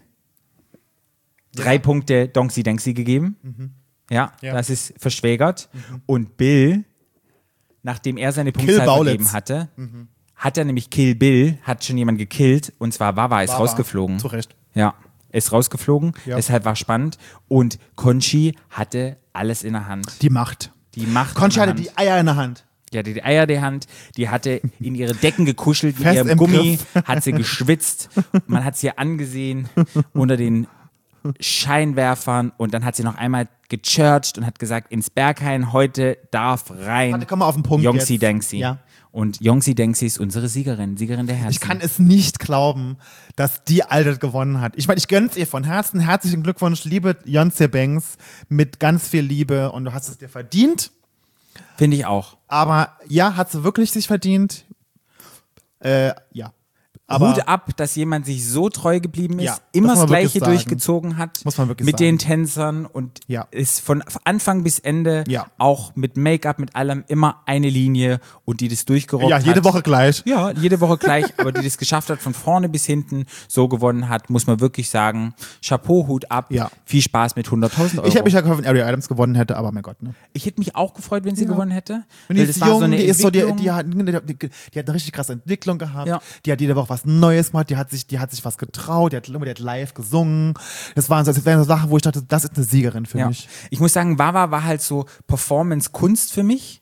drei Punkte Donksy Denksy gegeben. Ja, Ja. das ist verschwägert. Und Bill, nachdem er seine Punktzahl Baulitz. vergeben hatte, hat er nämlich Kill Bill, hat schon jemand gekillt und zwar Wawa ist Wawa. rausgeflogen. Zu Recht. Ja, ist rausgeflogen, Ja. deshalb war spannend. Und Conchi hatte alles in der Hand. Die Macht. Die Macht Conchi in der hatte Hand. die Eier in der Hand. Die hatte die Eier in der Hand, die hatte in ihre Decken gekuschelt mit Fest ihrem im Gummi, Griff. hat sie geschwitzt, man hat sie angesehen unter den Scheinwerfern und dann hat sie noch einmal gechurcht und hat gesagt, ins Berghain, heute darf rein Warte, komm mal auf den Punkt Yongsi jetzt. Denksy. Ja. Und Yongsi Denksy ist unsere Siegerin, Siegerin der Herzen. Ich kann es nicht glauben, dass die Alte gewonnen hat. Ich meine, ich gönn's ihr von Herzen. Herzlichen Glückwunsch, liebe Jonte Banks, mit ganz viel Liebe und du hast es dir verdient. Finde ich auch. Aber ja, hat sie wirklich sich verdient? Äh, ja. Aber Hut ab, dass jemand sich so treu geblieben ist, Ja, immer muss das man wirklich Gleiche sagen. durchgezogen hat. Muss man wirklich mit sagen. den Tänzern und Ja. ist von Anfang bis Ende Ja. auch mit Make-up, mit allem immer eine Linie und die das durchgerockt ja, hat. jede Woche gleich. Ja, jede Woche gleich, aber die das geschafft hat, von vorne bis hinten so gewonnen hat, muss man wirklich sagen, Chapeau, Hut ab, Ja. viel Spaß mit hunderttausend Euro. Ich hätte mich ja gehofft, wenn Ari Adams gewonnen hätte, aber mein Gott, ne? Ich hätte mich auch gefreut, wenn sie Ja. gewonnen hätte. Und die weil ist das war jung, so eine die ist so, die, Entwicklung. die, hat, die, die, die hat eine richtig krasse Entwicklung gehabt. Ja. Die hat jede Woche was Neues gemacht, die hat sich, die hat sich was getraut, die hat, die hat live gesungen. Das waren so, das wären so Sachen, wo ich dachte, das ist eine Siegerin für Ja. mich. Ich muss sagen, Wawa war halt so Performance-Kunst für mich.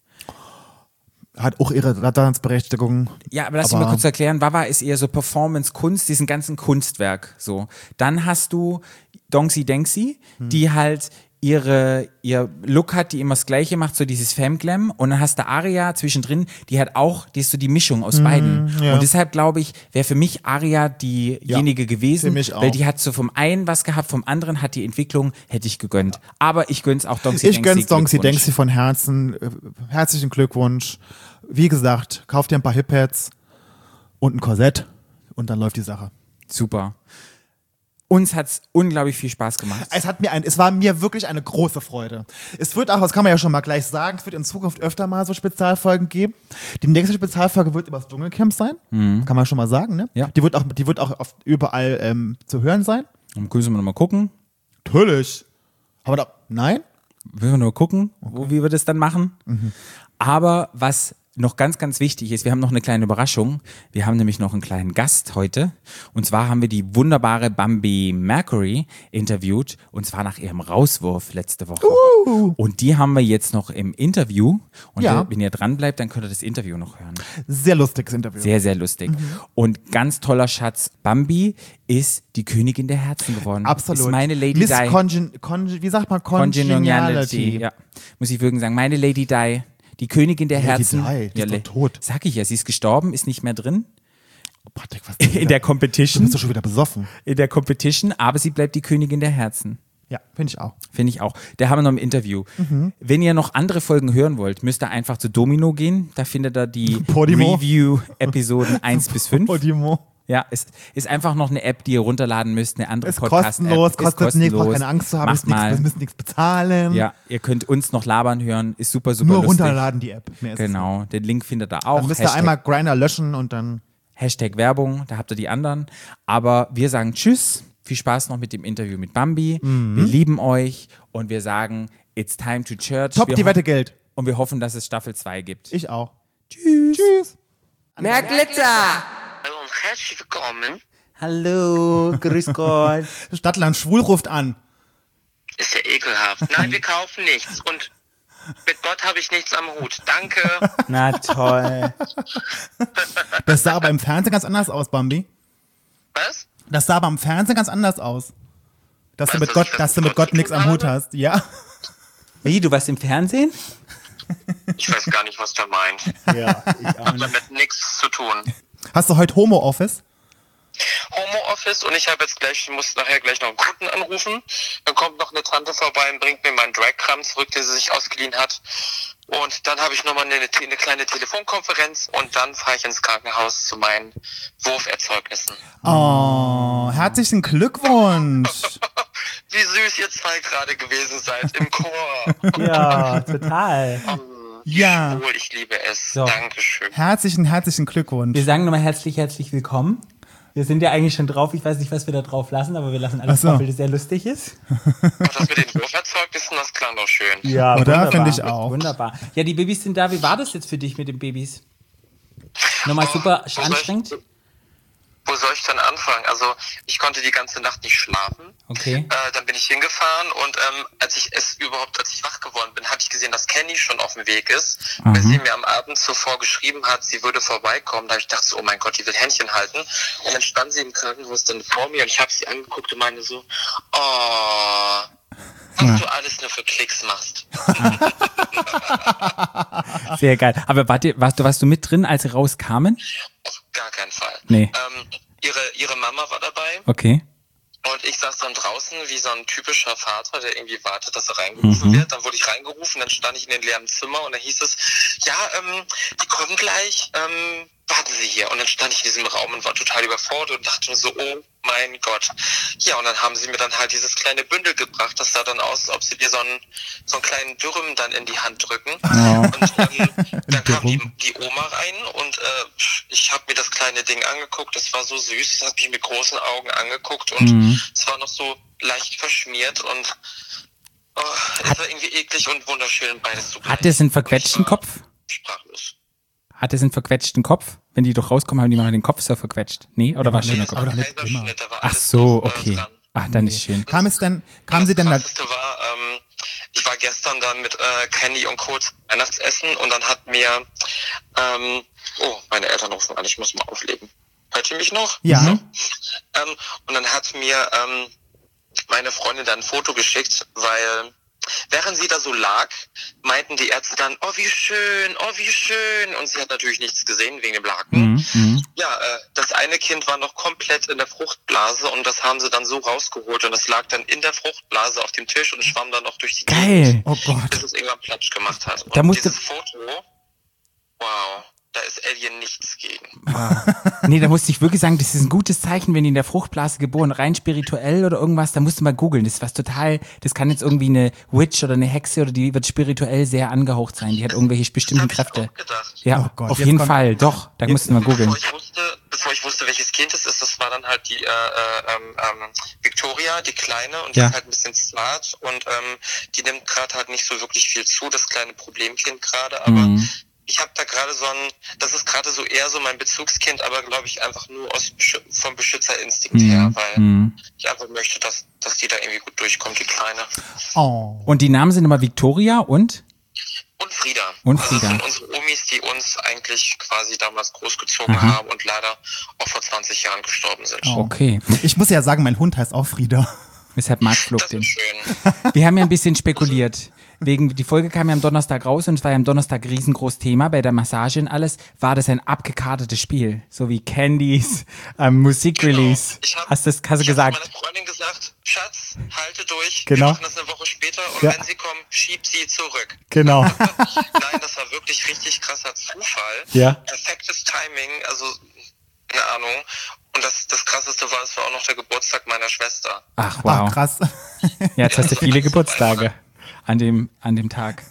Hat auch ihre Daseinsberechtigung. Ja, aber lass mich Aber- mal kurz erklären. Wawa ist eher so Performance-Kunst, diesen ganzen Kunstwerk. So. Dann hast du Dongsi Dengsi, Hm. die halt ihre, ihr Look hat, die immer das Gleiche macht, so dieses Femglam. Und dann hast du Aria zwischendrin, die hat auch, die ist so die Mischung aus beiden. Hm, ja. Und deshalb glaube ich, wäre für mich Aria diejenige gewesen, für mich auch. weil die hat so vom einen was gehabt, vom anderen hat die Entwicklung, hätte ich gegönnt. Aber ich gönn's auch Dongsi Ich Dengsi. gönn's Dongsi Glückwunsch. Dengsi von Herzen. Äh, Herzlichen Glückwunsch. Wie gesagt, kauf dir ein paar Hip-Pads und ein Korsett und dann läuft die Sache. Super. Uns hat's unglaublich viel Spaß gemacht. Es hat mir ein, es war mir wirklich eine große Freude. Es wird auch, das kann man ja schon mal gleich sagen, es wird in Zukunft öfter mal so Spezialfolgen geben. Die nächste Spezialfolge wird über das Dschungelcamp sein, kann man schon mal sagen, ne? Ja. Die wird auch, die wird auch auf, überall ähm, zu hören sein. Dann müssen wir nochmal gucken. Natürlich. Aber da, nein? Müssen wir nur gucken, wo, wie wir das dann machen. Aber was noch ganz, ganz wichtig ist, wir haben noch eine kleine Überraschung. Wir haben nämlich noch einen kleinen Gast heute. Und zwar haben wir die wunderbare Bambi Mercury interviewt. Und zwar nach ihrem Rauswurf letzte Woche. Uh. Und die haben wir jetzt noch im Interview. Und Ja. wenn ihr dran bleibt, dann könnt ihr das Interview noch hören. Sehr lustiges Interview. Sehr, sehr lustig. Und ganz toller Schatz. Bambi ist die Königin der Herzen geworden. Absolut. Ist meine Lady Miss Di. Congen, Congen, wie sagt man? Congeniality. Ja, muss ich wirklich sagen. Meine Lady Di, die Königin der Lady Herzen. Di, die ja, ist Le- doch tot. Sag ich ja, sie ist gestorben, ist nicht mehr drin. Oh, Patrick, was In der Du Competition. bist doch schon wieder besoffen. In der Competition, aber sie bleibt die Königin der Herzen. Ja, finde ich auch. Finde ich auch. Der haben wir noch im Interview. Mhm. Wenn ihr noch andere Folgen hören wollt, müsst ihr einfach zu Domino gehen. Da findet ihr die Podimo. Review-Episoden eins bis fünf. Podimo. Ja, es ist einfach noch eine App, die ihr runterladen müsst, eine andere Ist Podcast-App. kostenlos, Ist kostet nichts, braucht kostenlos. keine Angst zu haben, Macht ist nichts, mal. wir müssen nichts bezahlen. Ja, ihr könnt uns noch labern hören, ist super, super Nur lustig. runterladen die App. Mehr ist es Genau, den Link findet ihr nicht. auch. Dann müsst ihr Hashtag, einmal Grindr löschen und dann. Hashtag Werbung, da habt ihr die anderen. Aber wir sagen Tschüss, viel Spaß noch mit dem Interview mit Bambi. Mhm. Wir lieben euch und wir sagen, it's time to church. Top, wir die ho- Wette gilt. Und wir hoffen, dass es Staffel zwei gibt. Ich auch. Tschüss. Tschüss. Mehr Glitzer! Hallo und herzlich willkommen. Hallo, grüß Gott. Stadtland Schwul ruft an. Ist ja ekelhaft. Nein, wir kaufen nichts und mit Gott habe ich nichts am Hut. Danke. Na toll. Das sah aber im Fernsehen ganz anders aus, Bambi. Was? Das sah aber im Fernsehen ganz anders aus. Dass du Was, mit dass Gott, ich was dass du mit mit Gott Gott zu nichts tun am Hut habe? hast. Ja. Wie, du warst im Fernsehen? Ich weiß gar nicht, was der meint. Ja, ich auch nicht. Damit nichts zu tun. Hast du heute Homo-Office? Homeoffice und ich habe jetzt gleich, ich muss nachher gleich noch einen Kunden anrufen. Dann kommt noch eine Tante vorbei und bringt mir meinen Drag-Kram zurück, den sie sich ausgeliehen hat. Und dann habe ich nochmal eine, eine kleine Telefonkonferenz und dann fahre ich ins Krankenhaus zu meinen Wurferzeugnissen. Oh, herzlichen Glückwunsch. Wie süß ihr zwei gerade gewesen seid im Chor. Ja, total. Ja. Schwul, ich liebe es. So. Dankeschön. Herzlichen, herzlichen Glückwunsch. Wir sagen nochmal herzlich, herzlich willkommen. Wir sind ja eigentlich schon drauf. Ich weiß nicht, was wir da drauf lassen, aber wir lassen alles Ach so. drauf, weil das sehr lustig ist. Und das mit den Wurferzeugnissen, das klang doch schön. Ja, Oder? wunderbar. Finde ich auch. Wunderbar. Ja, die Babys sind da. Wie war das jetzt für dich mit den Babys? Nochmal super wo soll ich- anstrengend? Wo soll ich denn anfangen? Also ich konnte die ganze Nacht nicht schlafen. Okay. Äh, dann bin ich hingefahren und ähm, als ich es überhaupt, als ich wach geworden bin, habe ich gesehen, dass Kenny schon auf dem Weg ist. Weil sie mir am Abend zuvor geschrieben hat, sie würde vorbeikommen. Da habe ich gedacht, so, oh mein Gott, die will Händchen halten. Und dann stand sie im Krankenhaus dann vor mir und ich habe sie angeguckt und meine so, oh, was du alles nur für Klicks machst. Sehr geil. Aber wart ihr, warst, du, warst du mit drin, als sie rauskamen? Auf gar keinen Fall. Nee. Ähm, ihre, ihre Mama war dabei. Okay. Und ich saß dann draußen wie so ein typischer Vater, der irgendwie wartet, dass er reingerufen Mhm. wird. Dann wurde ich reingerufen, dann stand ich in den leeren Zimmer und dann hieß es, ja, ähm, die kommen gleich, ähm, warten Sie hier. Und dann stand ich in diesem Raum und war total überfordert und dachte mir so, oh mein Gott. Ja, und dann haben sie mir dann halt dieses kleine Bündel gebracht. Das sah dann aus, als ob sie dir so einen, so einen kleinen Dürren dann in die Hand drücken. Oh. Und ähm, dann kam die, die Oma rein und äh, ich habe mir das kleine Ding angeguckt. Das war so süß. Das hat mich mit großen Augen angeguckt und Mhm. es war noch so leicht verschmiert und oh, es war irgendwie eklig und wunderschön, beides zugleich. Hat es einen verquetschten Ich war Kopf? Sprachlos. Hat es einen verquetschten Kopf? Wenn die doch rauskommen, haben die mal den Kopf so verquetscht. Nee, oder war schöner Kopf? aber doch nicht immer. Kaiserschnitt, da war Ach alles so, drauf, äh, okay. dran. Ach, dann ist schön. Kam es denn, kam das sie denn da, Krasseste war, ähm, ich war gestern dann mit äh, Candy und Co. zum Weihnachtsessen und dann hat mir, ähm, oh, meine Eltern rufen an, ich muss mal auflegen. Hört ihr mich noch? ja, Ähm, und dann hat mir ähm, meine Freundin dann ein Foto geschickt, weil während sie da so lag, meinten die Ärzte dann, oh wie schön, oh wie schön. Und sie hat natürlich nichts gesehen wegen dem Laken. Mhm. Mhm. Ja, äh, das eine Kind war noch komplett in der Fruchtblase und das haben sie dann so rausgeholt und das lag dann in der Fruchtblase auf dem Tisch und schwamm dann noch durch die Geil. oh Gott. bis es irgendwann Platsch gemacht hat. Und Da musste- dieses Foto, wow, da ist Alien nichts gegen. Nee, da musste ich wirklich sagen, das ist ein gutes Zeichen, wenn die in der Fruchtblase geboren, rein spirituell oder irgendwas, da musst du mal googeln. Das ist was total, das kann jetzt irgendwie eine Witch oder eine Hexe oder die wird spirituell sehr angehaucht sein. Die hat irgendwelche bestimmten Das hab ich Kräfte. auch gedacht. Ja, Oh Gott, auf jetzt jeden kommt- Fall, doch, da musst du mal googeln. Bevor ich wusste, bevor ich wusste, welches Kind es ist, das war dann halt die äh, äh, ähm, ähm, Victoria, die Kleine, und die Ja. ist halt ein bisschen zart und ähm, die nimmt gerade halt nicht so wirklich viel zu, das kleine Problemkind gerade, aber Mhm. ich habe da gerade so ein, das ist gerade so eher so mein Bezugskind, aber glaube ich einfach nur aus Beschü- vom Beschützerinstinkt her, weil Mhm. ich einfach möchte, dass, dass die da irgendwie gut durchkommt, die Kleine. Oh. Und die Namen sind immer Victoria und? Und Frieda. Und Also Frieda. das sind unsere Omis, die uns eigentlich quasi damals großgezogen Aha. haben und leider auch vor zwanzig Jahren gestorben sind. Okay, Ich muss ja sagen, mein Hund heißt auch Frieda. weshalb Marc flog Das den. ist schön. Wir haben ja ein bisschen spekuliert. Wegen, die Folge kam ja am Donnerstag raus und es war ja am Donnerstag riesengroß Thema bei der Massage und alles. War das ein abgekartetes Spiel? So wie Candys ähm, Musikrelease. Ich hab- Hast du das, hast du Ich habe gesagt? meiner Freundin gesagt, Schatz, halte durch, Genau. wir machen das eine Woche später und Ja. wenn sie kommen, schieb sie zurück. Genau. Nein, das war wirklich richtig krasser Zufall. Ja. Perfektes Timing, also keine Ahnung. Und das, das Krasseste war, es war auch noch der Geburtstag meiner Schwester. Ach, Ah, wow. krass. Ja, jetzt hast du viele Geburtstage an dem, an dem Tag.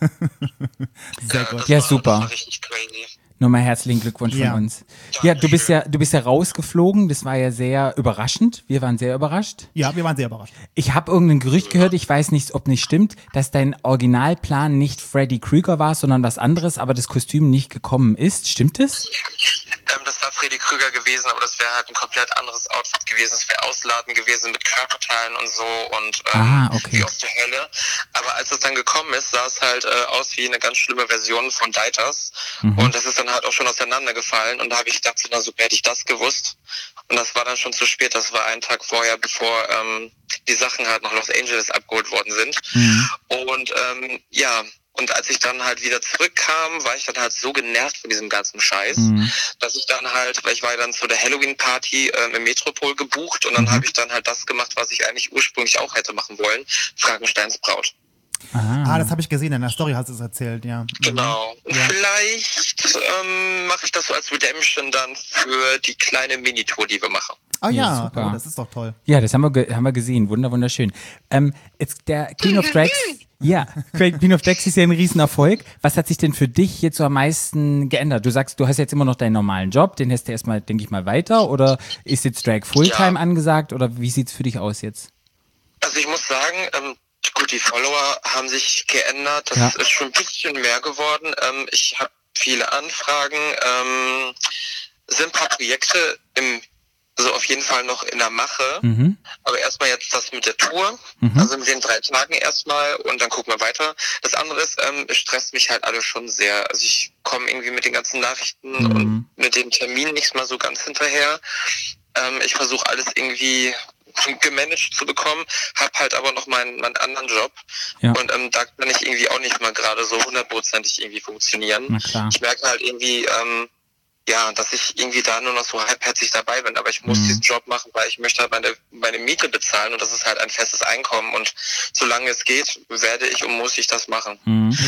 Sehr gut. Das Ja, war, super. Das war richtig crazy. Nochmal herzlichen Glückwunsch Ja. von uns. Ja, du bist ja, du bist ja rausgeflogen. Das war ja sehr überraschend. Wir waren sehr überrascht. Ja, wir waren sehr überrascht. Ich habe irgendein Gerücht gehört, ich weiß nicht, ob nicht stimmt, dass dein Originalplan nicht Freddy Krueger war, sondern was anderes, aber das Kostüm nicht gekommen ist. Stimmt das? Ähm, das war Freddy Krüger gewesen, aber das wäre halt ein komplett anderes Outfit gewesen. Es wäre ausladend gewesen mit Körperteilen und so und ähm, Ah, okay. wie aus der Hölle. Aber als es dann gekommen ist, sah es halt äh, aus wie eine ganz schlimme Version von Deiters. Mhm. Und das ist dann halt auch schon auseinandergefallen. Und da habe ich gedacht, so, na super, hätte ich das gewusst. Und das war dann schon zu spät. Das war einen Tag vorher, bevor ähm, die Sachen halt nach Los Angeles abgeholt worden sind. Mhm. Und ähm, ja, und als ich dann halt wieder zurückkam, war ich dann halt so genervt von diesem ganzen Scheiß, Mhm. dass ich dann halt, weil ich war ja dann zu der Halloween-Party ähm, im Metropol gebucht und dann Mhm. habe ich dann halt das gemacht, was ich eigentlich ursprünglich auch hätte machen wollen, Frankensteins Braut. Ah, das habe ich gesehen, in der Story hast du es erzählt, ja. Genau. Und Ja. vielleicht ähm, mache ich das so als Redemption dann für die kleine Minitour, die wir machen. Oh Ja, ja, super. oh, das ist doch toll. Ja, das haben wir, ge- haben wir gesehen. Wunder, wunderschön. Ähm, jetzt der Queen of Drags. Ja, Queen of Drags ist ja ein Riesenerfolg. Was hat sich denn für dich jetzt so am meisten geändert? Du sagst, du hast jetzt immer noch deinen normalen Job, den hast du erstmal, denke ich mal, weiter. Oder ist jetzt Drag Fulltime Ja. angesagt? Oder wie sieht's für dich aus jetzt? Also ich muss sagen, ähm, gut, die Follower haben sich geändert. Das Ja. ist schon ein bisschen mehr geworden. Ähm, ich habe viele Anfragen, ähm, sind ein paar Projekte im, also auf jeden Fall noch in der Mache. Mhm. Aber erstmal jetzt das mit der Tour, Mhm. also mit den drei Tagen erstmal und dann gucken wir weiter. Das andere ist, ähm, es stresst mich halt alles schon sehr. Also ich komme irgendwie mit den ganzen Nachrichten Mhm. und mit dem Termin nicht mal so ganz hinterher. Ähm, ich versuche alles irgendwie gemanagt zu bekommen, habe halt aber noch meinen, meinen anderen Job Ja. und ähm, da kann ich irgendwie auch nicht mal gerade so hundertprozentig irgendwie funktionieren. Na klar. Ich merke halt irgendwie, ähm, ja, dass ich irgendwie da nur noch so halbherzig dabei bin, aber ich muss Mhm. diesen Job machen, weil ich möchte halt meine, meine Miete bezahlen und das ist halt ein festes Einkommen und solange es geht, werde ich und muss ich das machen. Mhm. Ja.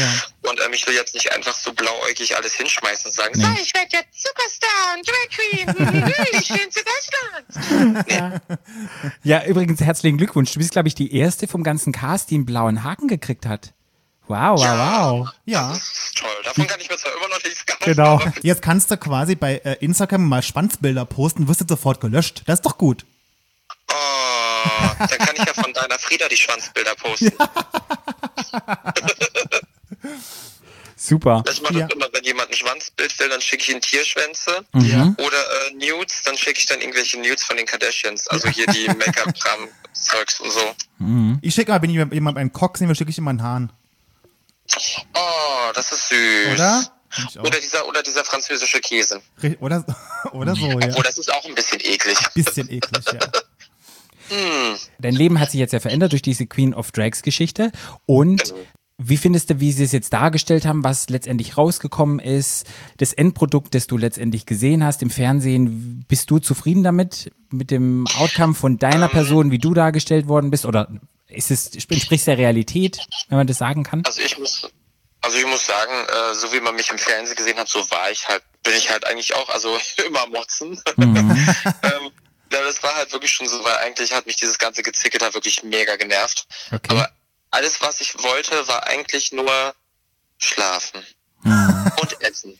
und ähm, ich will jetzt nicht einfach so blauäugig alles hinschmeißen und sagen, so, ich werde jetzt Superstar und Drag Queen, die schönste Deutschlands. Nee. Ja, übrigens herzlichen Glückwunsch. Du bist, glaube ich, die erste vom ganzen Cast, die einen blauen Haken gekriegt hat. Wow, wow, wow. Ja. Das ist toll. Davon kann ich mir zwar immer noch nichts kaufen. Genau. aber- Jetzt kannst du quasi bei äh, Instagram mal Schwanzbilder posten, wirst du sofort gelöscht. Das ist doch gut. Oh, dann kann ich ja von deiner Frieda die Schwanzbilder posten. Super. Ich mache Ja. das immer, wenn jemand ein Schwanzbild will, dann schicke ich ihm Tierschwänze. Mhm. Oder äh, Nudes, dann schicke ich dann irgendwelche Nudes von den Kardashians. Also hier die Make-up-Kram-Zeugs und so. Ich schicke mal, wenn jemand jemand einen Cox nehme, schicke ich ihm einen Hahn. Oh, das ist süß. Oder? Find ich auch. Oder dieser, oder dieser französische Käse. Ri- Oder, oder so, ja. Obwohl, das ist auch ein bisschen eklig. Bisschen eklig, ja. Dein Leben hat sich jetzt ja verändert durch diese Queen of Drags Geschichte. Und wie findest du, wie sie es jetzt dargestellt haben, was letztendlich rausgekommen ist, das Endprodukt, das du letztendlich gesehen hast im Fernsehen? Bist du zufrieden damit, mit dem Outcome von deiner Person, wie du dargestellt worden bist? Oder ist es, entspricht es der Realität, wenn man das sagen kann? Also ich muss, also ich muss sagen, äh, so wie man mich im Fernsehen gesehen hat, so war ich halt, bin ich halt eigentlich auch, also immer motzen. ähm, ja, das war halt wirklich schon so, weil eigentlich hat mich dieses ganze Gezicke da wirklich mega genervt. Okay. Aber alles, was ich wollte, war eigentlich nur schlafen. Und essen.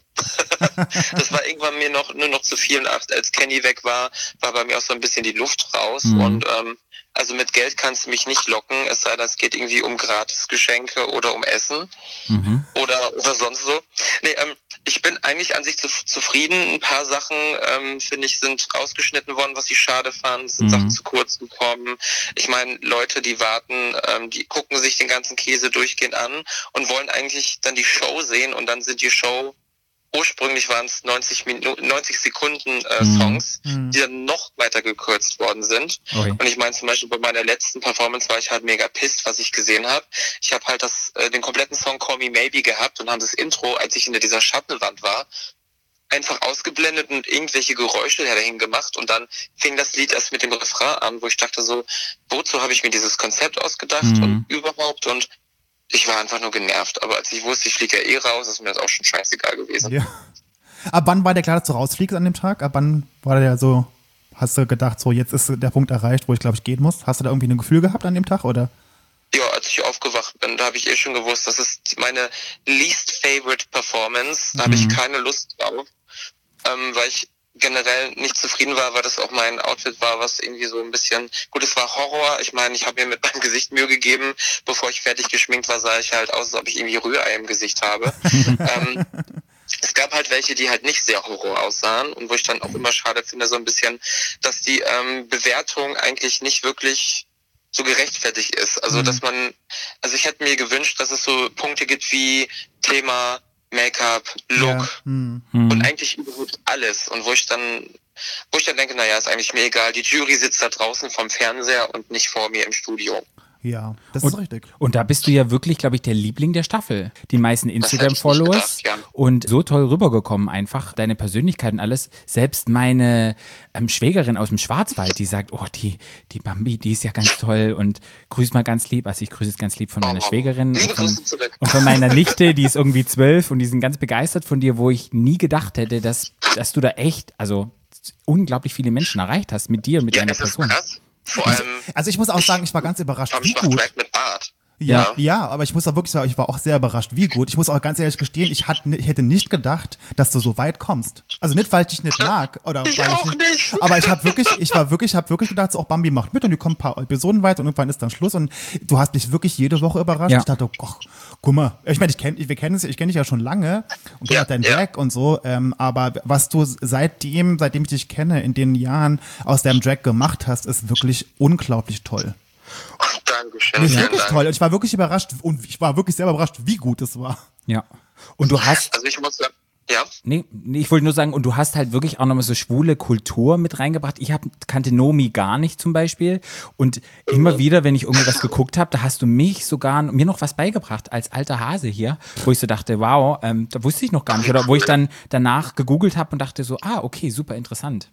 Das war irgendwann mir noch nur noch zu viel. Und als Kenny weg war, war bei mir auch so ein bisschen die Luft raus. Mhm. Und ähm, also mit Geld kannst du mich nicht locken, es sei denn, es geht irgendwie um Gratisgeschenke oder um Essen Mhm. oder oder sonst so. Nee, ähm, ich bin eigentlich an sich zu, zufrieden. Ein paar Sachen, ähm, finde ich, sind rausgeschnitten worden, was ich schade fand. Es sind Mhm. Sachen zu kurz gekommen. Ich meine, Leute, die warten, ähm, die gucken sich den ganzen Käse durchgehend an und wollen eigentlich dann die Show sehen und dann sind die Show, ursprünglich waren es neunzig Minuten, neunzig Sekunden äh, Mhm. Songs, Mhm. die dann noch weiter gekürzt worden sind. Ui. Und ich meine zum Beispiel bei meiner letzten Performance war ich halt mega pissed, was ich gesehen habe. Ich habe halt das äh, den kompletten Song Call Me Maybe gehabt und habe das Intro, als ich hinter dieser Schattenwand war, einfach ausgeblendet und irgendwelche Geräusche dahin gemacht und dann fing das Lied erst mit dem Refrain an, wo ich dachte so, wozu habe ich mir dieses Konzept ausgedacht Mhm. und überhaupt und ich war einfach nur genervt. Aber als ich wusste, ich fliege ja eh raus, ist mir das auch schon scheißegal gewesen. Ja. Ab wann war der klar, dass du rausfliegst an dem Tag? Ab wann war der so, hast du gedacht, so jetzt ist der Punkt erreicht, wo ich glaube ich gehen muss? Hast du da irgendwie ein Gefühl gehabt an dem Tag oder? Ja, als ich aufgewacht bin, da habe ich eh schon gewusst, das ist meine least favorite Performance. Da habe ich keine Lust drauf, ähm, weil ich generell nicht zufrieden war, weil das auch mein Outfit war, was irgendwie so ein bisschen, gut, es war Horror. Ich meine, ich habe mir mit meinem Gesicht Mühe gegeben. Bevor ich fertig geschminkt war, sah ich halt aus, als ob ich irgendwie Rührei im Gesicht habe. ähm, es gab halt welche, die halt nicht sehr Horror aussahen und wo ich dann auch immer schade finde, so ein bisschen, dass die ähm, Bewertung eigentlich nicht wirklich so gerechtfertigt ist. Also, dass man, also ich hätte mir gewünscht, dass es so Punkte gibt wie Thema Make-up, Look Ja. Hm. und eigentlich überhaupt alles. Und wo ich dann, wo ich dann denke, naja, ist eigentlich mir egal. Die Jury sitzt da draußen vom Fernseher und nicht vor mir im Studio. Ja, das Und, ist richtig. und da bist du ja wirklich, glaube ich, der Liebling der Staffel. Die meisten hätte ich nicht Instagram-Followers gedacht, ja. und so toll rübergekommen einfach, deine Persönlichkeit und alles. Selbst meine ähm, Schwägerin aus dem Schwarzwald, die sagt, oh, die, die Bambi, die ist ja ganz toll und grüß mal ganz lieb. Also ich grüße jetzt ganz lieb von meiner Oh, Schwägerin liebe und von, Grüße zurück. und von meiner Nichte, die ist irgendwie zwölf und die sind ganz begeistert von dir, wo ich nie gedacht hätte, dass, dass du da echt, also unglaublich viele Menschen erreicht hast mit dir und mit Ja, deiner es ist Person. krass. Vor allem Also ich muss auch sagen, ich war ganz überrascht, am wie gut. Schwachtrack mit Bart. Ja, ja, aber ich muss auch wirklich sagen, ich war auch sehr überrascht, wie gut. Ich muss auch ganz ehrlich gestehen, ich, hat, ich hätte nicht gedacht, dass du so weit kommst. Also nicht, weil ich dich nicht mag, oder Ich weil auch ich nicht. Aber ich habe wirklich, ich war wirklich, habe wirklich gedacht, so auch Bambi macht mit und die kommen ein paar Episoden weiter und irgendwann ist dann Schluss und du hast mich wirklich jede Woche überrascht. Ja. Ich dachte, oh, guck mal, ich meine, ich kenne, wir kennen es, ich kenne dich ja schon lange und kenne Ja, auch deinen ja. Drag und so, ähm, aber was du seitdem, seitdem ich dich kenne, in den Jahren aus deinem Drag gemacht hast, ist wirklich unglaublich toll. Dankeschön. Das ist Vielen wirklich Dank. toll und ich war wirklich überrascht und ich war wirklich selber überrascht, wie gut es war. Ja. Und du hast, Also ich muss sagen, ja. nee, nee, ich wollte nur sagen, und du hast halt wirklich auch nochmal so schwule Kultur mit reingebracht. Ich hab, kannte Nomi gar nicht zum Beispiel. Und immer wieder, wenn ich irgendwas geguckt habe, da hast du mich sogar, mir noch was beigebracht als alter Hase hier, wo ich so dachte, wow, ähm, da wusste ich noch gar nicht. Oder wo ich dann danach gegoogelt habe und dachte so, ah, okay, super interessant.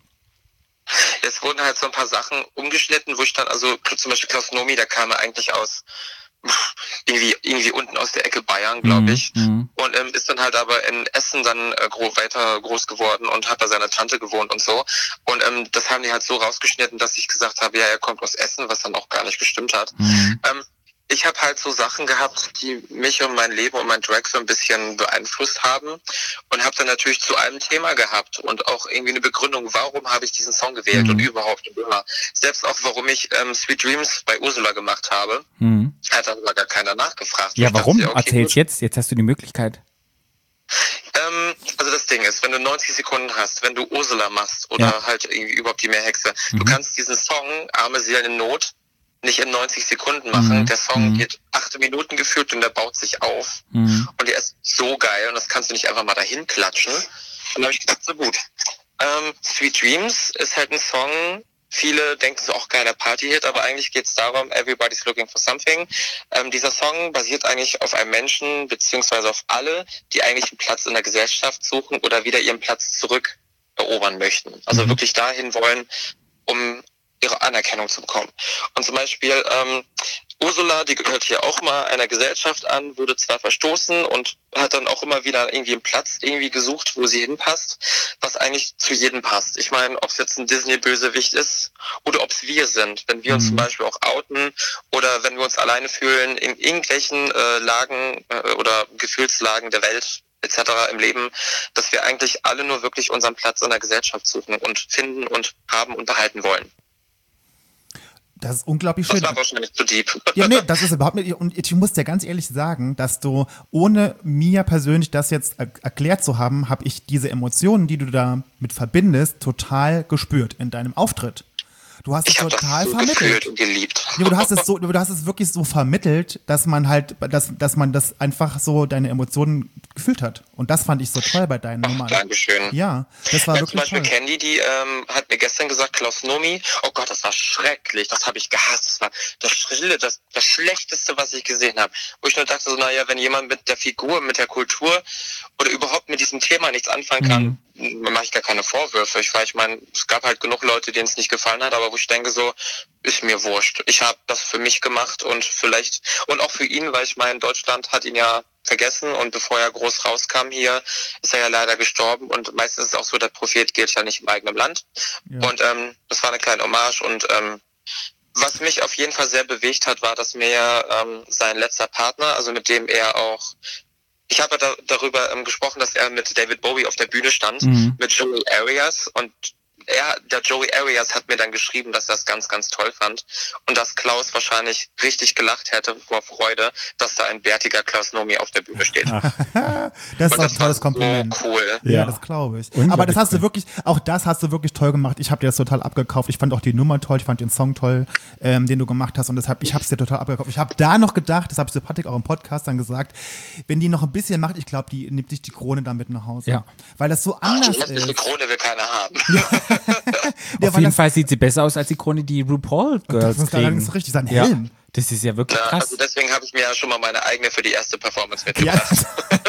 Es wurden halt so ein paar Sachen umgeschnitten, wo ich dann, also zum Beispiel Klaus Nomi, der kam ja eigentlich aus irgendwie, irgendwie unten aus der Ecke Bayern, glaube ich. Mhm. Und ähm, ist dann halt aber in Essen dann äh, gro- weiter groß geworden und hat bei seiner Tante gewohnt und so. Und ähm, das haben die halt so rausgeschnitten, dass ich gesagt habe, ja, er kommt aus Essen, was dann auch gar nicht gestimmt hat. Mhm. Ähm, ich habe halt so Sachen gehabt, die mich und mein Leben und mein Drag so ein bisschen beeinflusst haben und habe dann natürlich zu einem Thema gehabt und auch irgendwie eine Begründung, warum habe ich diesen Song gewählt Mhm. und überhaupt und immer. Selbst auch, warum ich ähm, Sweet Dreams bei Ursula gemacht habe, Mhm. hat dann aber gar keiner nachgefragt. Ja, Ich dachte, warum? ja, okay, Erzähl's gut. jetzt. Jetzt hast du die Möglichkeit. Ähm, also das Ding ist, wenn du neunzig Sekunden hast, wenn du Ursula machst oder Ja. halt irgendwie überhaupt die Meerhexe, Mhm. du kannst diesen Song Arme Seelen in Not nicht in neunzig Sekunden machen. Mhm. Der Song Mhm. geht acht Minuten gefühlt und der baut sich auf. Mhm. Und der ist so geil und das kannst du nicht einfach mal dahin klatschen. Und dann habe ich gedacht, so gut. Ähm, Sweet Dreams ist halt ein Song, viele denken so, auch geiler Party-Hit, aber eigentlich geht es darum, Everybody's Looking for Something. Ähm, dieser Song basiert eigentlich auf einem Menschen, beziehungsweise auf alle, die eigentlich einen Platz in der Gesellschaft suchen oder wieder ihren Platz zurück erobern möchten. Also Mhm. wirklich dahin wollen, um ihre Anerkennung zu bekommen. Und zum Beispiel ähm, Ursula, die gehört hier auch mal einer Gesellschaft an, wurde zwar verstoßen und hat dann auch immer wieder irgendwie einen Platz irgendwie gesucht, wo sie hinpasst, was eigentlich zu jedem passt. Ich meine, ob es jetzt ein Disney-Bösewicht ist oder ob es wir sind. Wenn wir uns Mhm. zum Beispiel auch outen oder wenn wir uns alleine fühlen in irgendwelchen äh, Lagen äh, oder Gefühlslagen der Welt et cetera im Leben, dass wir eigentlich alle nur wirklich unseren Platz in der Gesellschaft suchen und finden und haben und behalten wollen. Das ist unglaublich Das schön. war wahrscheinlich zu deep. Ja, nee, das ist überhaupt nicht. Und ich muss dir ganz ehrlich sagen, dass du, ohne mir persönlich das jetzt er erklärt zu haben, habe ich diese Emotionen, die du da mit verbindest, total gespürt in deinem Auftritt. Du hast es Ich habe das total so vermittelt. gefühlt und geliebt. Ja, aber du hast es so, du hast es wirklich so vermittelt, dass man halt, dass, dass man das einfach so deine Emotionen gefühlt hat. Und das fand ich so toll bei deinen Nummern. Dankeschön. Ja, das war Ja, zum wirklich Beispiel toll. Candy, die ähm, hat mir gestern gesagt, Klaus Nomi, oh Gott, das war schrecklich, das habe ich gehasst, das war das Schrille, das, das Schlechteste, was ich gesehen habe. Wo ich nur dachte, so, naja, wenn jemand mit der Figur, mit der Kultur oder überhaupt mit diesem Thema nichts anfangen kann, Mhm. mache ich gar keine Vorwürfe. Ich, weil ich meine, es gab halt genug Leute, denen es nicht gefallen hat, aber wo ich denke so, ist mir wurscht. Ich habe das für mich gemacht und vielleicht, und auch für ihn, weil ich meine, Deutschland hat ihn ja vergessen und bevor er groß rauskam hier, ist er ja leider gestorben und meistens ist es auch so, der Prophet gilt ja nicht im eigenen Land. Ja. Und ähm, das war eine kleine Hommage und ähm, was mich auf jeden Fall sehr bewegt hat, war, dass mir ähm, sein letzter Partner, also mit dem er auch, ich habe ja da, darüber ähm, gesprochen, dass er mit David Bowie auf der Bühne stand, Mhm. mit Joey Arias und er, der Joey Arias hat mir dann geschrieben, dass er es ganz, ganz toll fand und dass Klaus wahrscheinlich richtig gelacht hätte vor Freude, dass da ein bärtiger Klaus Nomi auf der Bühne steht. Das ist Und auch ein das tolles war Kompliment. so cool. Ja, Ja. das glaube ich. Unglaublich Aber das hast cool. du wirklich, auch das hast du wirklich toll gemacht. Ich habe dir das total abgekauft. Ich fand auch die Nummer toll, ich fand den Song toll, ähm, den du gemacht hast und deshalb, ich habe es dir total abgekauft. Ich habe da noch gedacht, das habe ich zu Patrick auch im Podcast dann gesagt, wenn die noch ein bisschen macht, ich glaube, die nimmt sich die Krone dann mit nach Hause. Ja. Weil das so Ach, anders die hässliche ist. Krone will keiner haben. Ja, Auf weil jeden das, Fall sieht sie besser aus als die Krone, die RuPaul Girls das ist kriegen. allerdings richtig, sein Ja. Helm. Das ist ja wirklich Ja, krass. also deswegen habe ich mir ja schon mal meine eigene für die erste Performance Ja. mitgebracht.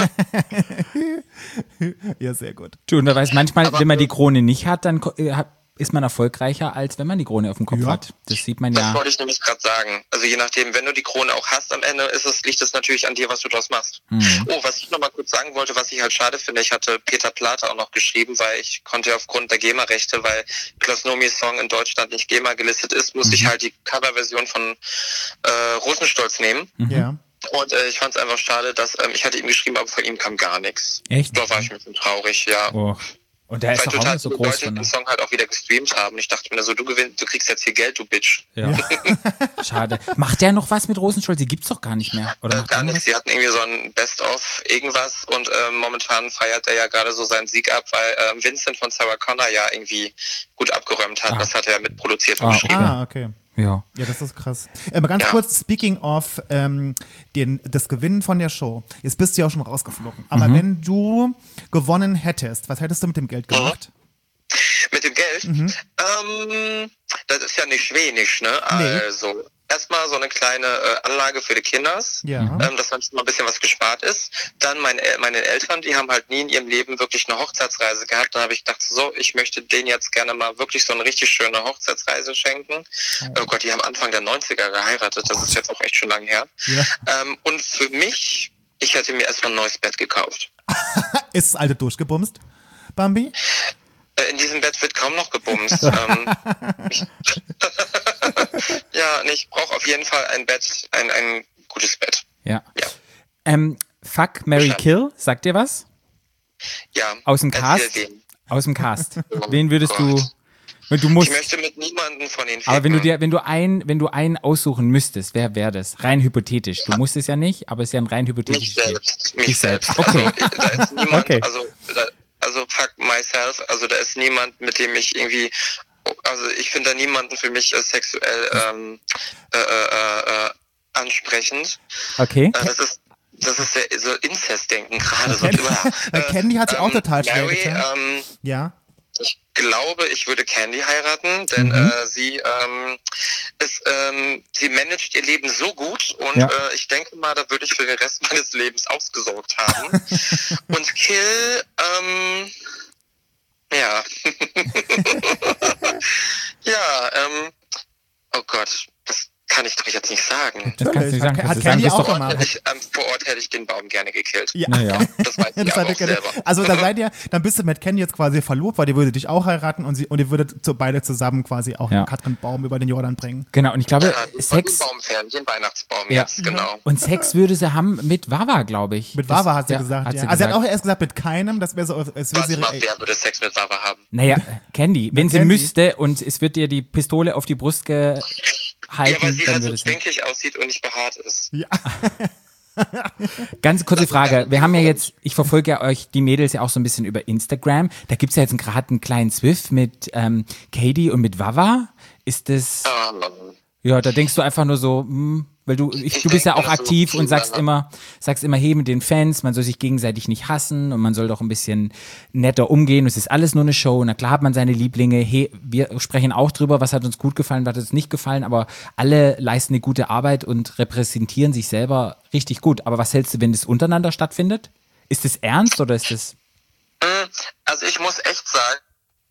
Ja, sehr gut. Du, und da weiß manchmal, Aber- wenn man die Krone nicht hat, dann ko- äh, hat- ist man erfolgreicher, als wenn man die Krone auf dem Kopf Ja. hat. Das sieht man Das ja. wollte ich nämlich gerade sagen. Also je nachdem, wenn du die Krone auch hast am Ende, ist es, liegt es natürlich an dir, was du draus machst. Mhm. Oh, was ich noch mal kurz sagen wollte, was ich halt schade finde, ich hatte Peter Plate auch noch geschrieben, weil ich konnte aufgrund der GEMA-Rechte, weil Klaus Nomis Song in Deutschland nicht GEMA gelistet ist, musste ich halt die Coverversion von äh, Rosenstolz nehmen. Mhm. Ja. Und äh, ich fand es einfach schade, dass ähm, ich hatte ihm geschrieben, aber von ihm kam gar nichts. Echt? Da war ich ein bisschen traurig, ja. Oh. Und der ist Weil doch auch total nicht so viele groß Leute von den der. Song halt auch wieder gestreamt haben. Ich dachte mir so, du gewinnst, du kriegst jetzt hier Geld, du Bitch. Ja. Schade. Macht der noch was mit Rosenstolz? Die gibt's doch gar nicht mehr. Oder Äh, macht der gar noch nichts. Sie hatten irgendwie so ein Best-of irgendwas und ähm, momentan feiert er ja gerade so seinen Sieg ab, weil ähm, Vincent von Sarah Connor ja irgendwie gut abgeräumt hat. Ah. Das hat er mitproduziert und Ah, geschrieben. Ah, okay. Ja. Ja, das ist krass. Äh, mal ganz Ja. kurz, speaking of ähm, den, das Gewinnen von der Show. Jetzt bist du ja auch schon rausgeflogen. Aber Mhm. wenn du gewonnen hättest, was hättest du mit dem Geld gemacht? Mit dem Geld? Mhm. Ähm, das ist ja nicht wenig, ne? Nee. Also, erstmal so eine kleine äh, Anlage für die Kinders, Ja. ähm, dass dann schon mal ein bisschen was gespart ist. Dann meine, El- meine Eltern, die haben halt nie in ihrem Leben wirklich eine Hochzeitsreise gehabt. Dann habe ich gedacht, so, ich möchte denen jetzt gerne mal wirklich so eine richtig schöne Hochzeitsreise schenken. Oh Gott, die haben Anfang der neunziger geheiratet, das ist jetzt auch echt schon lange her. Ja. Ähm, und für mich, ich hätte mir erstmal ein neues Bett gekauft. Ist das alte durchgebumst, Bambi? Äh, In diesem Bett wird kaum noch gebumst. ähm, ich, ja, nee, ich brauche auf jeden Fall ein Bett, ein, ein gutes Bett. Ja. Ja. Ähm, Fuck, Marry, Kill, sagt dir was? Ja. Aus dem erzähl Cast? wen. Aus dem Cast. Oh Wen würdest du, Gott. wenn du Ich musst, möchte mit niemandem von den aber wenn du ficken. dir, wenn du ein, wenn du einen aussuchen müsstest, wer wäre das? Rein hypothetisch. Du musst es ja nicht, aber es ist ja ein rein Mich hypothetisches Spiel. selbst. Mich Dich selbst. selbst. Okay. Also, da ist niemand, Okay. also, da, also fuck myself, also da ist niemand, mit dem ich irgendwie, also ich finde da niemanden für mich äh, sexuell ähm, äh, äh, äh, ansprechend. Okay. Äh, das ist das ist sehr, so Inzest-Denken gerade. So, Candy- äh, Candy hat sich auch total schwer Mary, getan. ähm, Ja. ich glaube, ich würde Candy heiraten, denn Mhm. äh, sie ähm, ist, ähm, sie managt ihr Leben so gut und Ja. äh, ich denke mal, da würde ich für den Rest meines Lebens ausgesorgt haben. Und Kill, ähm, ja, ja, ähm, oh Gott, das kann ich doch jetzt nicht sagen. Das kannst du nicht sagen. Hat Kannst du Candy sagen, auch bist doch- gemacht. Hätte ich, ähm, vor Ort hätte ich den Baum gerne gekillt. Ja. Naja. Das weiß ich Das aber hat auch er- selber. also dann seid ihr, dann bist du mit Candy jetzt quasi verlobt, weil die würde dich auch heiraten und sie und ihr würdet zu, beide zusammen quasi auch Ja. Katrin Baum über den Jordan bringen. Genau, und ich glaube, Ja, den Sex, Baumfern, den Weihnachtsbaum Ja. jetzt, genau. und Sex würde sie haben mit Wawa, glaube ich. Mit Das- Wawa hat sie ja, gesagt, hat ja. sie also sie hat gesagt. auch erst gesagt mit keinem, das wäre so, als wäre Warte sie mal, wer würde Sex mit Wawa haben? Naja, Candy, wenn sie Candy. müsste und es wird ihr die Pistole auf die Brust gehalten, Ja, weil sie dann halt so würde sie. stinkig aussieht und nicht behaart ist. Ja. Ganz kurze Frage. Wir haben ja jetzt, ich verfolge ja euch, die Mädels ja auch so ein bisschen über Instagram. Da gibt's ja jetzt gerade einen kleinen Zwiff mit ähm, Katie und mit Wawa. Ist das, Ah, Mann. ja, da denkst du einfach nur so, hm, weil du, ich, Ich du bist ja denke auch mir so, aktiv und sagst ja. immer, sagst immer, hey, mit den Fans, man soll sich gegenseitig nicht hassen und man soll doch ein bisschen netter umgehen. Es ist alles nur eine Show. Na klar hat man seine Lieblinge. Hey, wir sprechen auch drüber, was hat uns gut gefallen, was hat uns nicht gefallen, aber alle leisten eine gute Arbeit und repräsentieren sich selber richtig gut. Aber was hältst du, wenn das untereinander stattfindet? Ist das ernst oder ist das? Mm, Also ich muss echt sagen,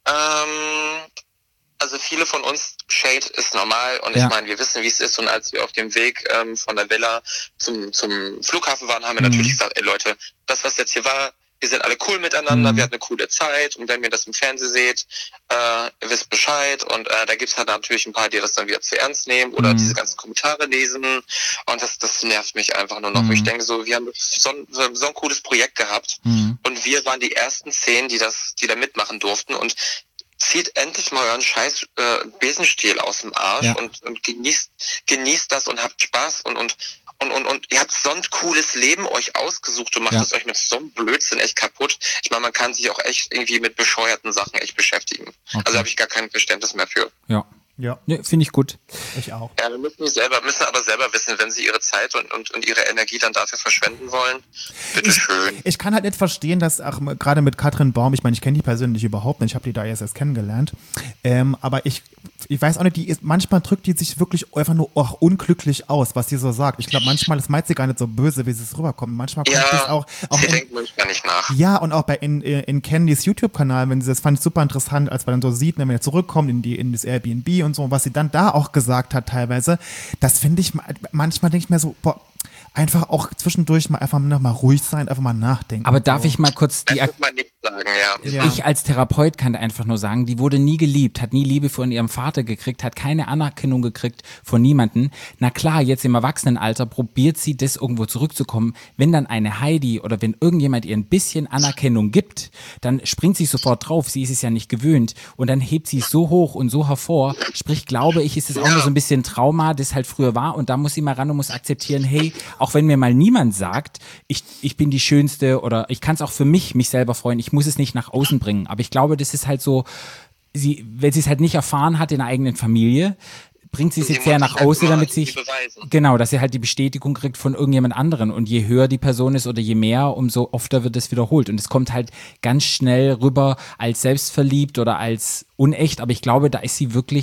ähm, also viele von uns, Shade ist normal und Ja. ich meine, wir wissen, wie es ist und als wir auf dem Weg ähm, von der Villa zum, zum Flughafen waren, haben wir Mhm. natürlich gesagt, ey Leute, das was jetzt hier war, wir sind alle cool miteinander, Mhm. wir hatten eine coole Zeit und wenn ihr das im Fernsehen seht, äh, ihr wisst Bescheid und äh, da gibt's halt natürlich ein paar, die das dann wieder zu ernst nehmen oder Mhm. diese ganzen Kommentare lesen und das, das nervt mich einfach nur noch. Mhm. Ich denke so, wir haben so ein, so ein cooles Projekt gehabt Mhm. und wir waren die ersten zehn, die das, die da mitmachen durften und zieht endlich mal euren scheiß äh, Besenstiel aus dem Arsch Ja. und, und genießt, genießt das und habt Spaß und, und, und, und, und ihr habt so ein cooles Leben euch ausgesucht und macht Ja. es euch mit so einem Blödsinn echt kaputt. Ich meine, man kann sich auch echt irgendwie mit bescheuerten Sachen echt beschäftigen. Okay. Also habe ich gar kein Verständnis mehr für. Ja. Ja, Ne, finde ich gut. ich auch. Ja, wir müssen, die selber, müssen aber selber wissen, wenn sie ihre Zeit und, und, und ihre Energie dann dafür verschwenden wollen. Bitteschön. Ich kann halt nicht verstehen, dass auch gerade mit Katrin Baum, ich meine, ich kenne die persönlich überhaupt nicht, ich habe die da erst erst kennengelernt, ähm, aber ich, ich weiß auch nicht, die ist, manchmal drückt die sich wirklich einfach nur auch unglücklich aus, was sie so sagt. Ich glaube, manchmal ist meint sie gar nicht so böse, wie sie es rüberkommt. Manchmal kommt das Ja, auch, auch sie in, denkt manchmal nicht nach. ja, und auch bei in, in Candys YouTube-Kanal, wenn sie das fand ich super interessant, als man dann so sieht, wenn er zurückkommt in die in das Airbnb und so, was sie dann da auch gesagt hat teilweise, das finde ich ma- manchmal denke ich mir so, boah, einfach auch zwischendurch mal einfach noch mal ruhig sein, einfach mal nachdenken. Aber darf ich mal kurz die Das muss man nicht sagen, ja. Ja. Ich als Therapeut kann einfach nur sagen, die wurde nie geliebt, hat nie Liebe von ihrem Vater gekriegt, hat keine Anerkennung gekriegt von niemanden. Na klar, jetzt im Erwachsenenalter probiert sie das irgendwo zurückzukommen. Wenn dann eine Heidi oder wenn irgendjemand ihr ein bisschen Anerkennung gibt, dann springt sie sofort drauf. Sie ist es ja nicht gewöhnt und dann hebt sie es so hoch und so hervor. Sprich, glaube ich, ist es auch nur so ein bisschen Trauma, das halt früher war und da muss sie mal ran und muss akzeptieren, hey, auch wenn mir mal niemand sagt, ich, ich bin die Schönste oder ich kann es auch für mich, mich selber freuen, ich muss es nicht nach außen bringen. Aber ich glaube, das ist halt so, sie, wenn sie es halt nicht erfahren hat in der eigenen Familie, bringt sie es Sie jetzt sehr muss nach sich halt außen, immer damit irgendwie sich, beweisen. genau, dass sie halt die Bestätigung kriegt von irgendjemand anderen. Und je höher die Person ist oder je mehr, umso öfter wird es wiederholt. Und es kommt halt ganz schnell rüber als selbstverliebt oder als unecht. Aber ich glaube, da ist sie wirklich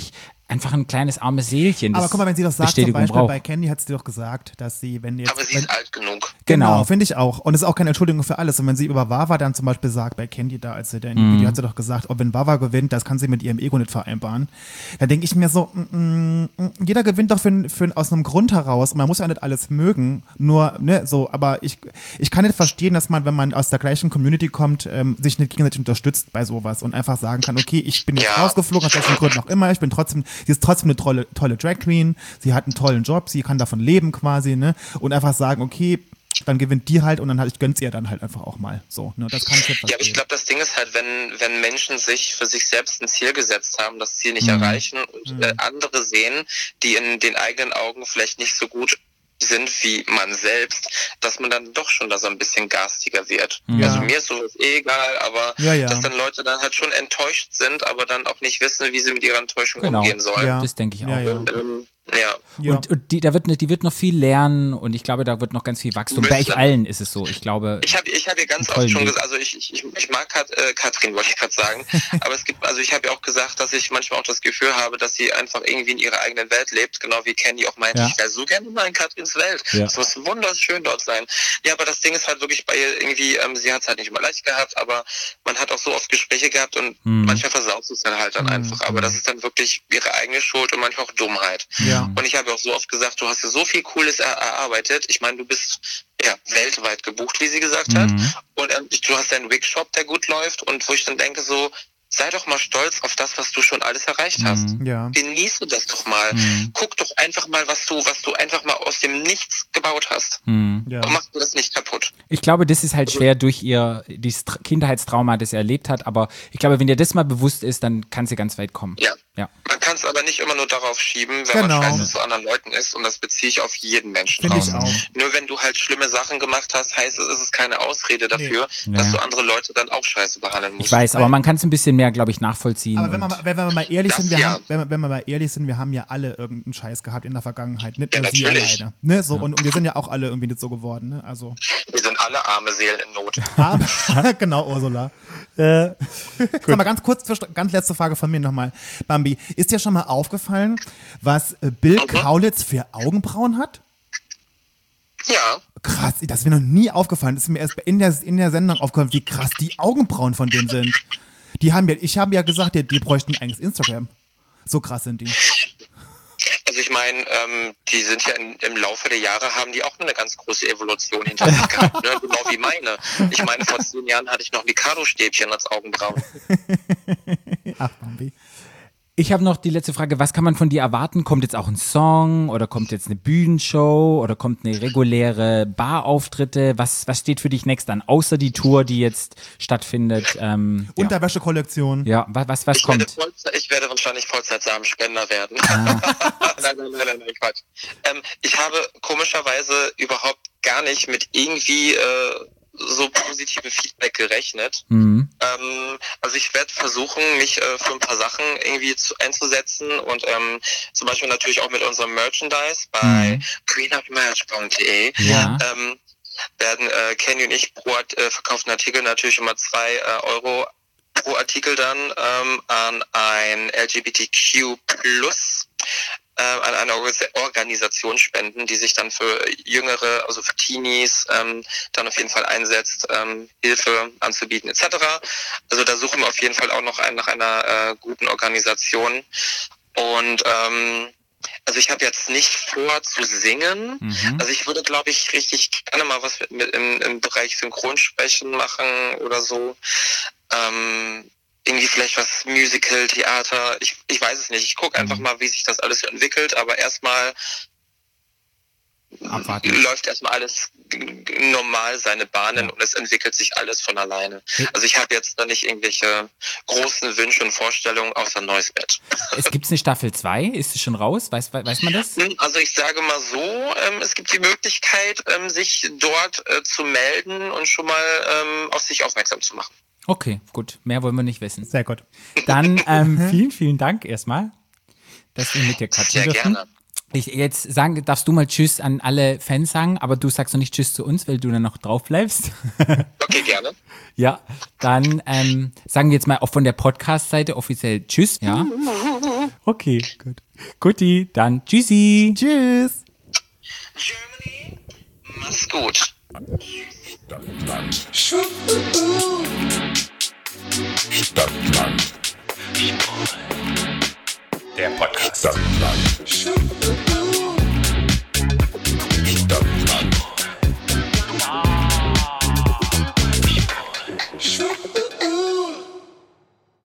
einfach ein kleines armes Seelchen. Das Aber guck mal, wenn sie das sagt, zum Bestätigung Beispiel braucht. bei Candy hat sie doch gesagt, dass sie, wenn jetzt... Aber sie wenn, ist alt genug. Genau, Genau. finde ich auch. Und es ist auch keine Entschuldigung für alles. Und wenn sie über Wawa dann zum Beispiel sagt, bei Candy da, als sie da in dem Mhm. Video hat sie doch gesagt, oh, wenn Wawa gewinnt, das kann sie mit ihrem Ego nicht vereinbaren. Da denke ich mir so, mm, mm, jeder gewinnt doch für, für, aus einem Grund heraus. Und man muss ja nicht alles mögen, nur, ne, so. Aber ich, ich kann nicht verstehen, dass man, wenn man aus der gleichen Community kommt, ähm, sich nicht gegenseitig unterstützt bei sowas und einfach sagen kann, okay, ich bin jetzt Ja. rausgeflogen, aus welchen Gründen auch immer, ich bin trotzdem, sie ist trotzdem eine tolle, tolle Drag Queen, sie hat einen tollen Job, sie kann davon leben quasi, ne, und einfach sagen, okay, dann gewinnt die halt und dann halt, ich gönn's ihr dann halt einfach auch mal, so, ne, das kann ich jetzt Ja, aber ich verstehen. glaube, das Ding ist halt, wenn, wenn Menschen sich für sich selbst ein Ziel gesetzt haben, das Ziel nicht Mhm. erreichen und äh, andere sehen, die in den eigenen Augen vielleicht nicht so gut sind wie man selbst, dass man dann doch schon da so ein bisschen garstiger wird. Ja. Also mir ist sowas eh egal, aber Ja, ja. dass dann Leute dann halt schon enttäuscht sind, aber dann auch nicht wissen, wie sie mit ihrer Enttäuschung Genau. umgehen sollen. Ja. Das denke ich auch. Ja, ja. Und, ähm, ja. Ja. Und, und die, da wird, ne- die wird noch viel lernen und ich glaube, da wird noch ganz viel Wachstum. Bei euch Müssen. allen ist es so. Ich glaube, Ich habe ich hab ihr ganz Einen tollen oft schon Weg. gesagt, also ich, ich, ich mag Kat, äh, Katrin, wollte ich gerade sagen, aber es gibt, also ich habe ja auch gesagt, dass ich manchmal auch das Gefühl habe, dass sie einfach irgendwie in ihrer eigenen Welt lebt, genau wie Candy auch meinte, Ja. ich wäre so gerne mal in Katrins Welt. Ja. Es muss wunderschön dort sein. Ja, aber das Ding ist halt wirklich bei ihr irgendwie, ähm, sie hat es halt nicht immer leicht gehabt, aber man hat auch so oft Gespräche gehabt und Mhm. manchmal versaut es dann halt dann einfach, aber das ist dann wirklich ihre eigene Schuld und manchmal auch Dummheit. Ja. Und ich habe auch so oft gesagt, du hast dir so viel Cooles er erarbeitet. Ich meine, du bist ja weltweit gebucht, wie sie gesagt hat. Mhm. Und ähm, du hast deinen Wig-Shop, der gut läuft. Und wo ich dann denke so, sei doch mal stolz auf das, was du schon alles erreicht hast. Mhm. Ja. Genieße das doch mal. Mhm. Guck doch einfach mal, was du, was du einfach mal aus dem Nichts gebaut hast. hm. Ja. Und mach dir das nicht kaputt. Ich glaube, das ist halt schwer durch ihr dieses Tra- Kindheitstrauma, das sie erlebt hat. Aber ich glaube, wenn ihr das mal bewusst ist, dann kann sie ganz weit kommen. Ja. Ja. Man kann es aber nicht immer nur darauf schieben, wenn Genau. man scheiße zu anderen Leuten ist. Und das beziehe ich auf jeden Menschen Finde ich draußen. auch. Nur wenn du halt schlimme Sachen gemacht hast, heißt es, ist es keine Ausrede dafür, Nee. dass Ja. du andere Leute dann auch scheiße behandeln musst. Ich weiß, aber man kann es ein bisschen mehr, glaube ich, nachvollziehen. Aber wenn, man, und- mal- wenn wir mal ehrlich Das sind, wir ja. haben, wenn, wir- wenn wir mal ehrlich sind, wir haben ja alle irgendeinen Scheiß gehabt in der Vergangenheit, nicht Ja, nur sie natürlich. alleine. Ne? So, und, und wir sind ja auch alle irgendwie nicht so geworden. Ne? Also, Wir sind alle arme Seelen in Not. aber, genau, Ursula. Äh, Sag mal ganz kurz, ganz letzte Frage von mir nochmal. Bambi, ist dir schon mal aufgefallen, was äh, Bill Mhm. Kaulitz für Augenbrauen hat? Ja, Krass, das ist mir noch nie aufgefallen. Das ist mir erst in der, in der Sendung aufgefallen, wie krass die Augenbrauen von denen sind. Die haben ja, ich habe ja gesagt, die, die bräuchten eigentlich Instagram. So krass sind die. also ich meine, ähm, die sind ja in, im Laufe der Jahre, haben die auch eine ganz große Evolution hinter sich gehabt, ne? Genau wie meine. Ich meine, vor zehn Jahren hatte ich noch Mikado-Stäbchen als Augenbrauen. Ach, Bambi. Ich habe noch die letzte Frage, was kann man von dir erwarten? Kommt jetzt auch ein Song oder kommt jetzt eine Bühnenshow oder kommt eine reguläre Barauftritte? Was, was steht für dich next an, außer die Tour, die jetzt stattfindet? Ähm, ja. Unterwäschekollektion. ja, was, was, was Ich werde, kommt? Vollzeit, ich werde wahrscheinlich Vollzeit-Samenspender werden. nein, nein, nein, nein, nein, Quatsch. Ähm, ich habe komischerweise überhaupt gar nicht mit irgendwie äh, so positivem Feedback gerechnet. Mhm. Ähm, also ich werde versuchen, mich äh, für ein paar Sachen irgendwie zu, einzusetzen und ähm, zum Beispiel natürlich auch mit unserem Merchandise bei Mhm. queen of merch punkt de Ja. ähm, werden äh, Kenny und ich pro Art- äh, verkauften Artikel natürlich immer zwei äh, Euro pro Artikel dann ähm, an ein L G B T Q plus äh, an eine Orga- Organisation spenden, die sich dann für Jüngere, also für Teenies, ähm, dann auf jeden Fall einsetzt, ähm, Hilfe anzubieten et cetera. Also da suchen wir auf jeden Fall auch noch ein, nach einer äh, guten Organisation. Und ähm, also ich habe jetzt nicht vor zu singen. Mhm. Also ich würde, glaube ich, richtig gerne mal was mit, mit im, im Bereich Synchronsprechen machen oder so. Ähm, irgendwie vielleicht was Musical, Theater, ich, ich weiß es nicht. Ich gucke einfach mal, wie sich das alles so entwickelt, aber erstmal Abwarten. läuft erstmal alles g- g- normal seine Bahnen Ja. und es entwickelt sich alles von alleine. Also ich habe jetzt da nicht irgendwelche großen Wünsche und Vorstellungen außer ein neues Bett. Es gibt eine Staffel zwei, ist sie schon raus? Weiß, weiß man das? Also ich sage mal so, ähm, es gibt die Möglichkeit, ähm, sich dort äh, zu melden und schon mal ähm, auf sich aufmerksam zu machen. Okay, gut. Mehr wollen wir nicht wissen. Sehr gut. Dann ähm, vielen, vielen Dank erstmal, dass wir mit dir quatschen Sehr dürfen. gerne. Ich, jetzt sagen, darfst du mal Tschüss an alle Fans sagen, aber du sagst noch nicht Tschüss zu uns, weil du dann noch drauf bleibst. Okay, gerne. Ja, dann ähm, sagen wir jetzt mal auch von der Podcast-Seite offiziell Tschüss, ja? Okay, gut. Guti, dann Tschüssi. Tschüss. Germany, mach's gut. Stadtland. Stadtland. Der Podcast. Stadtland.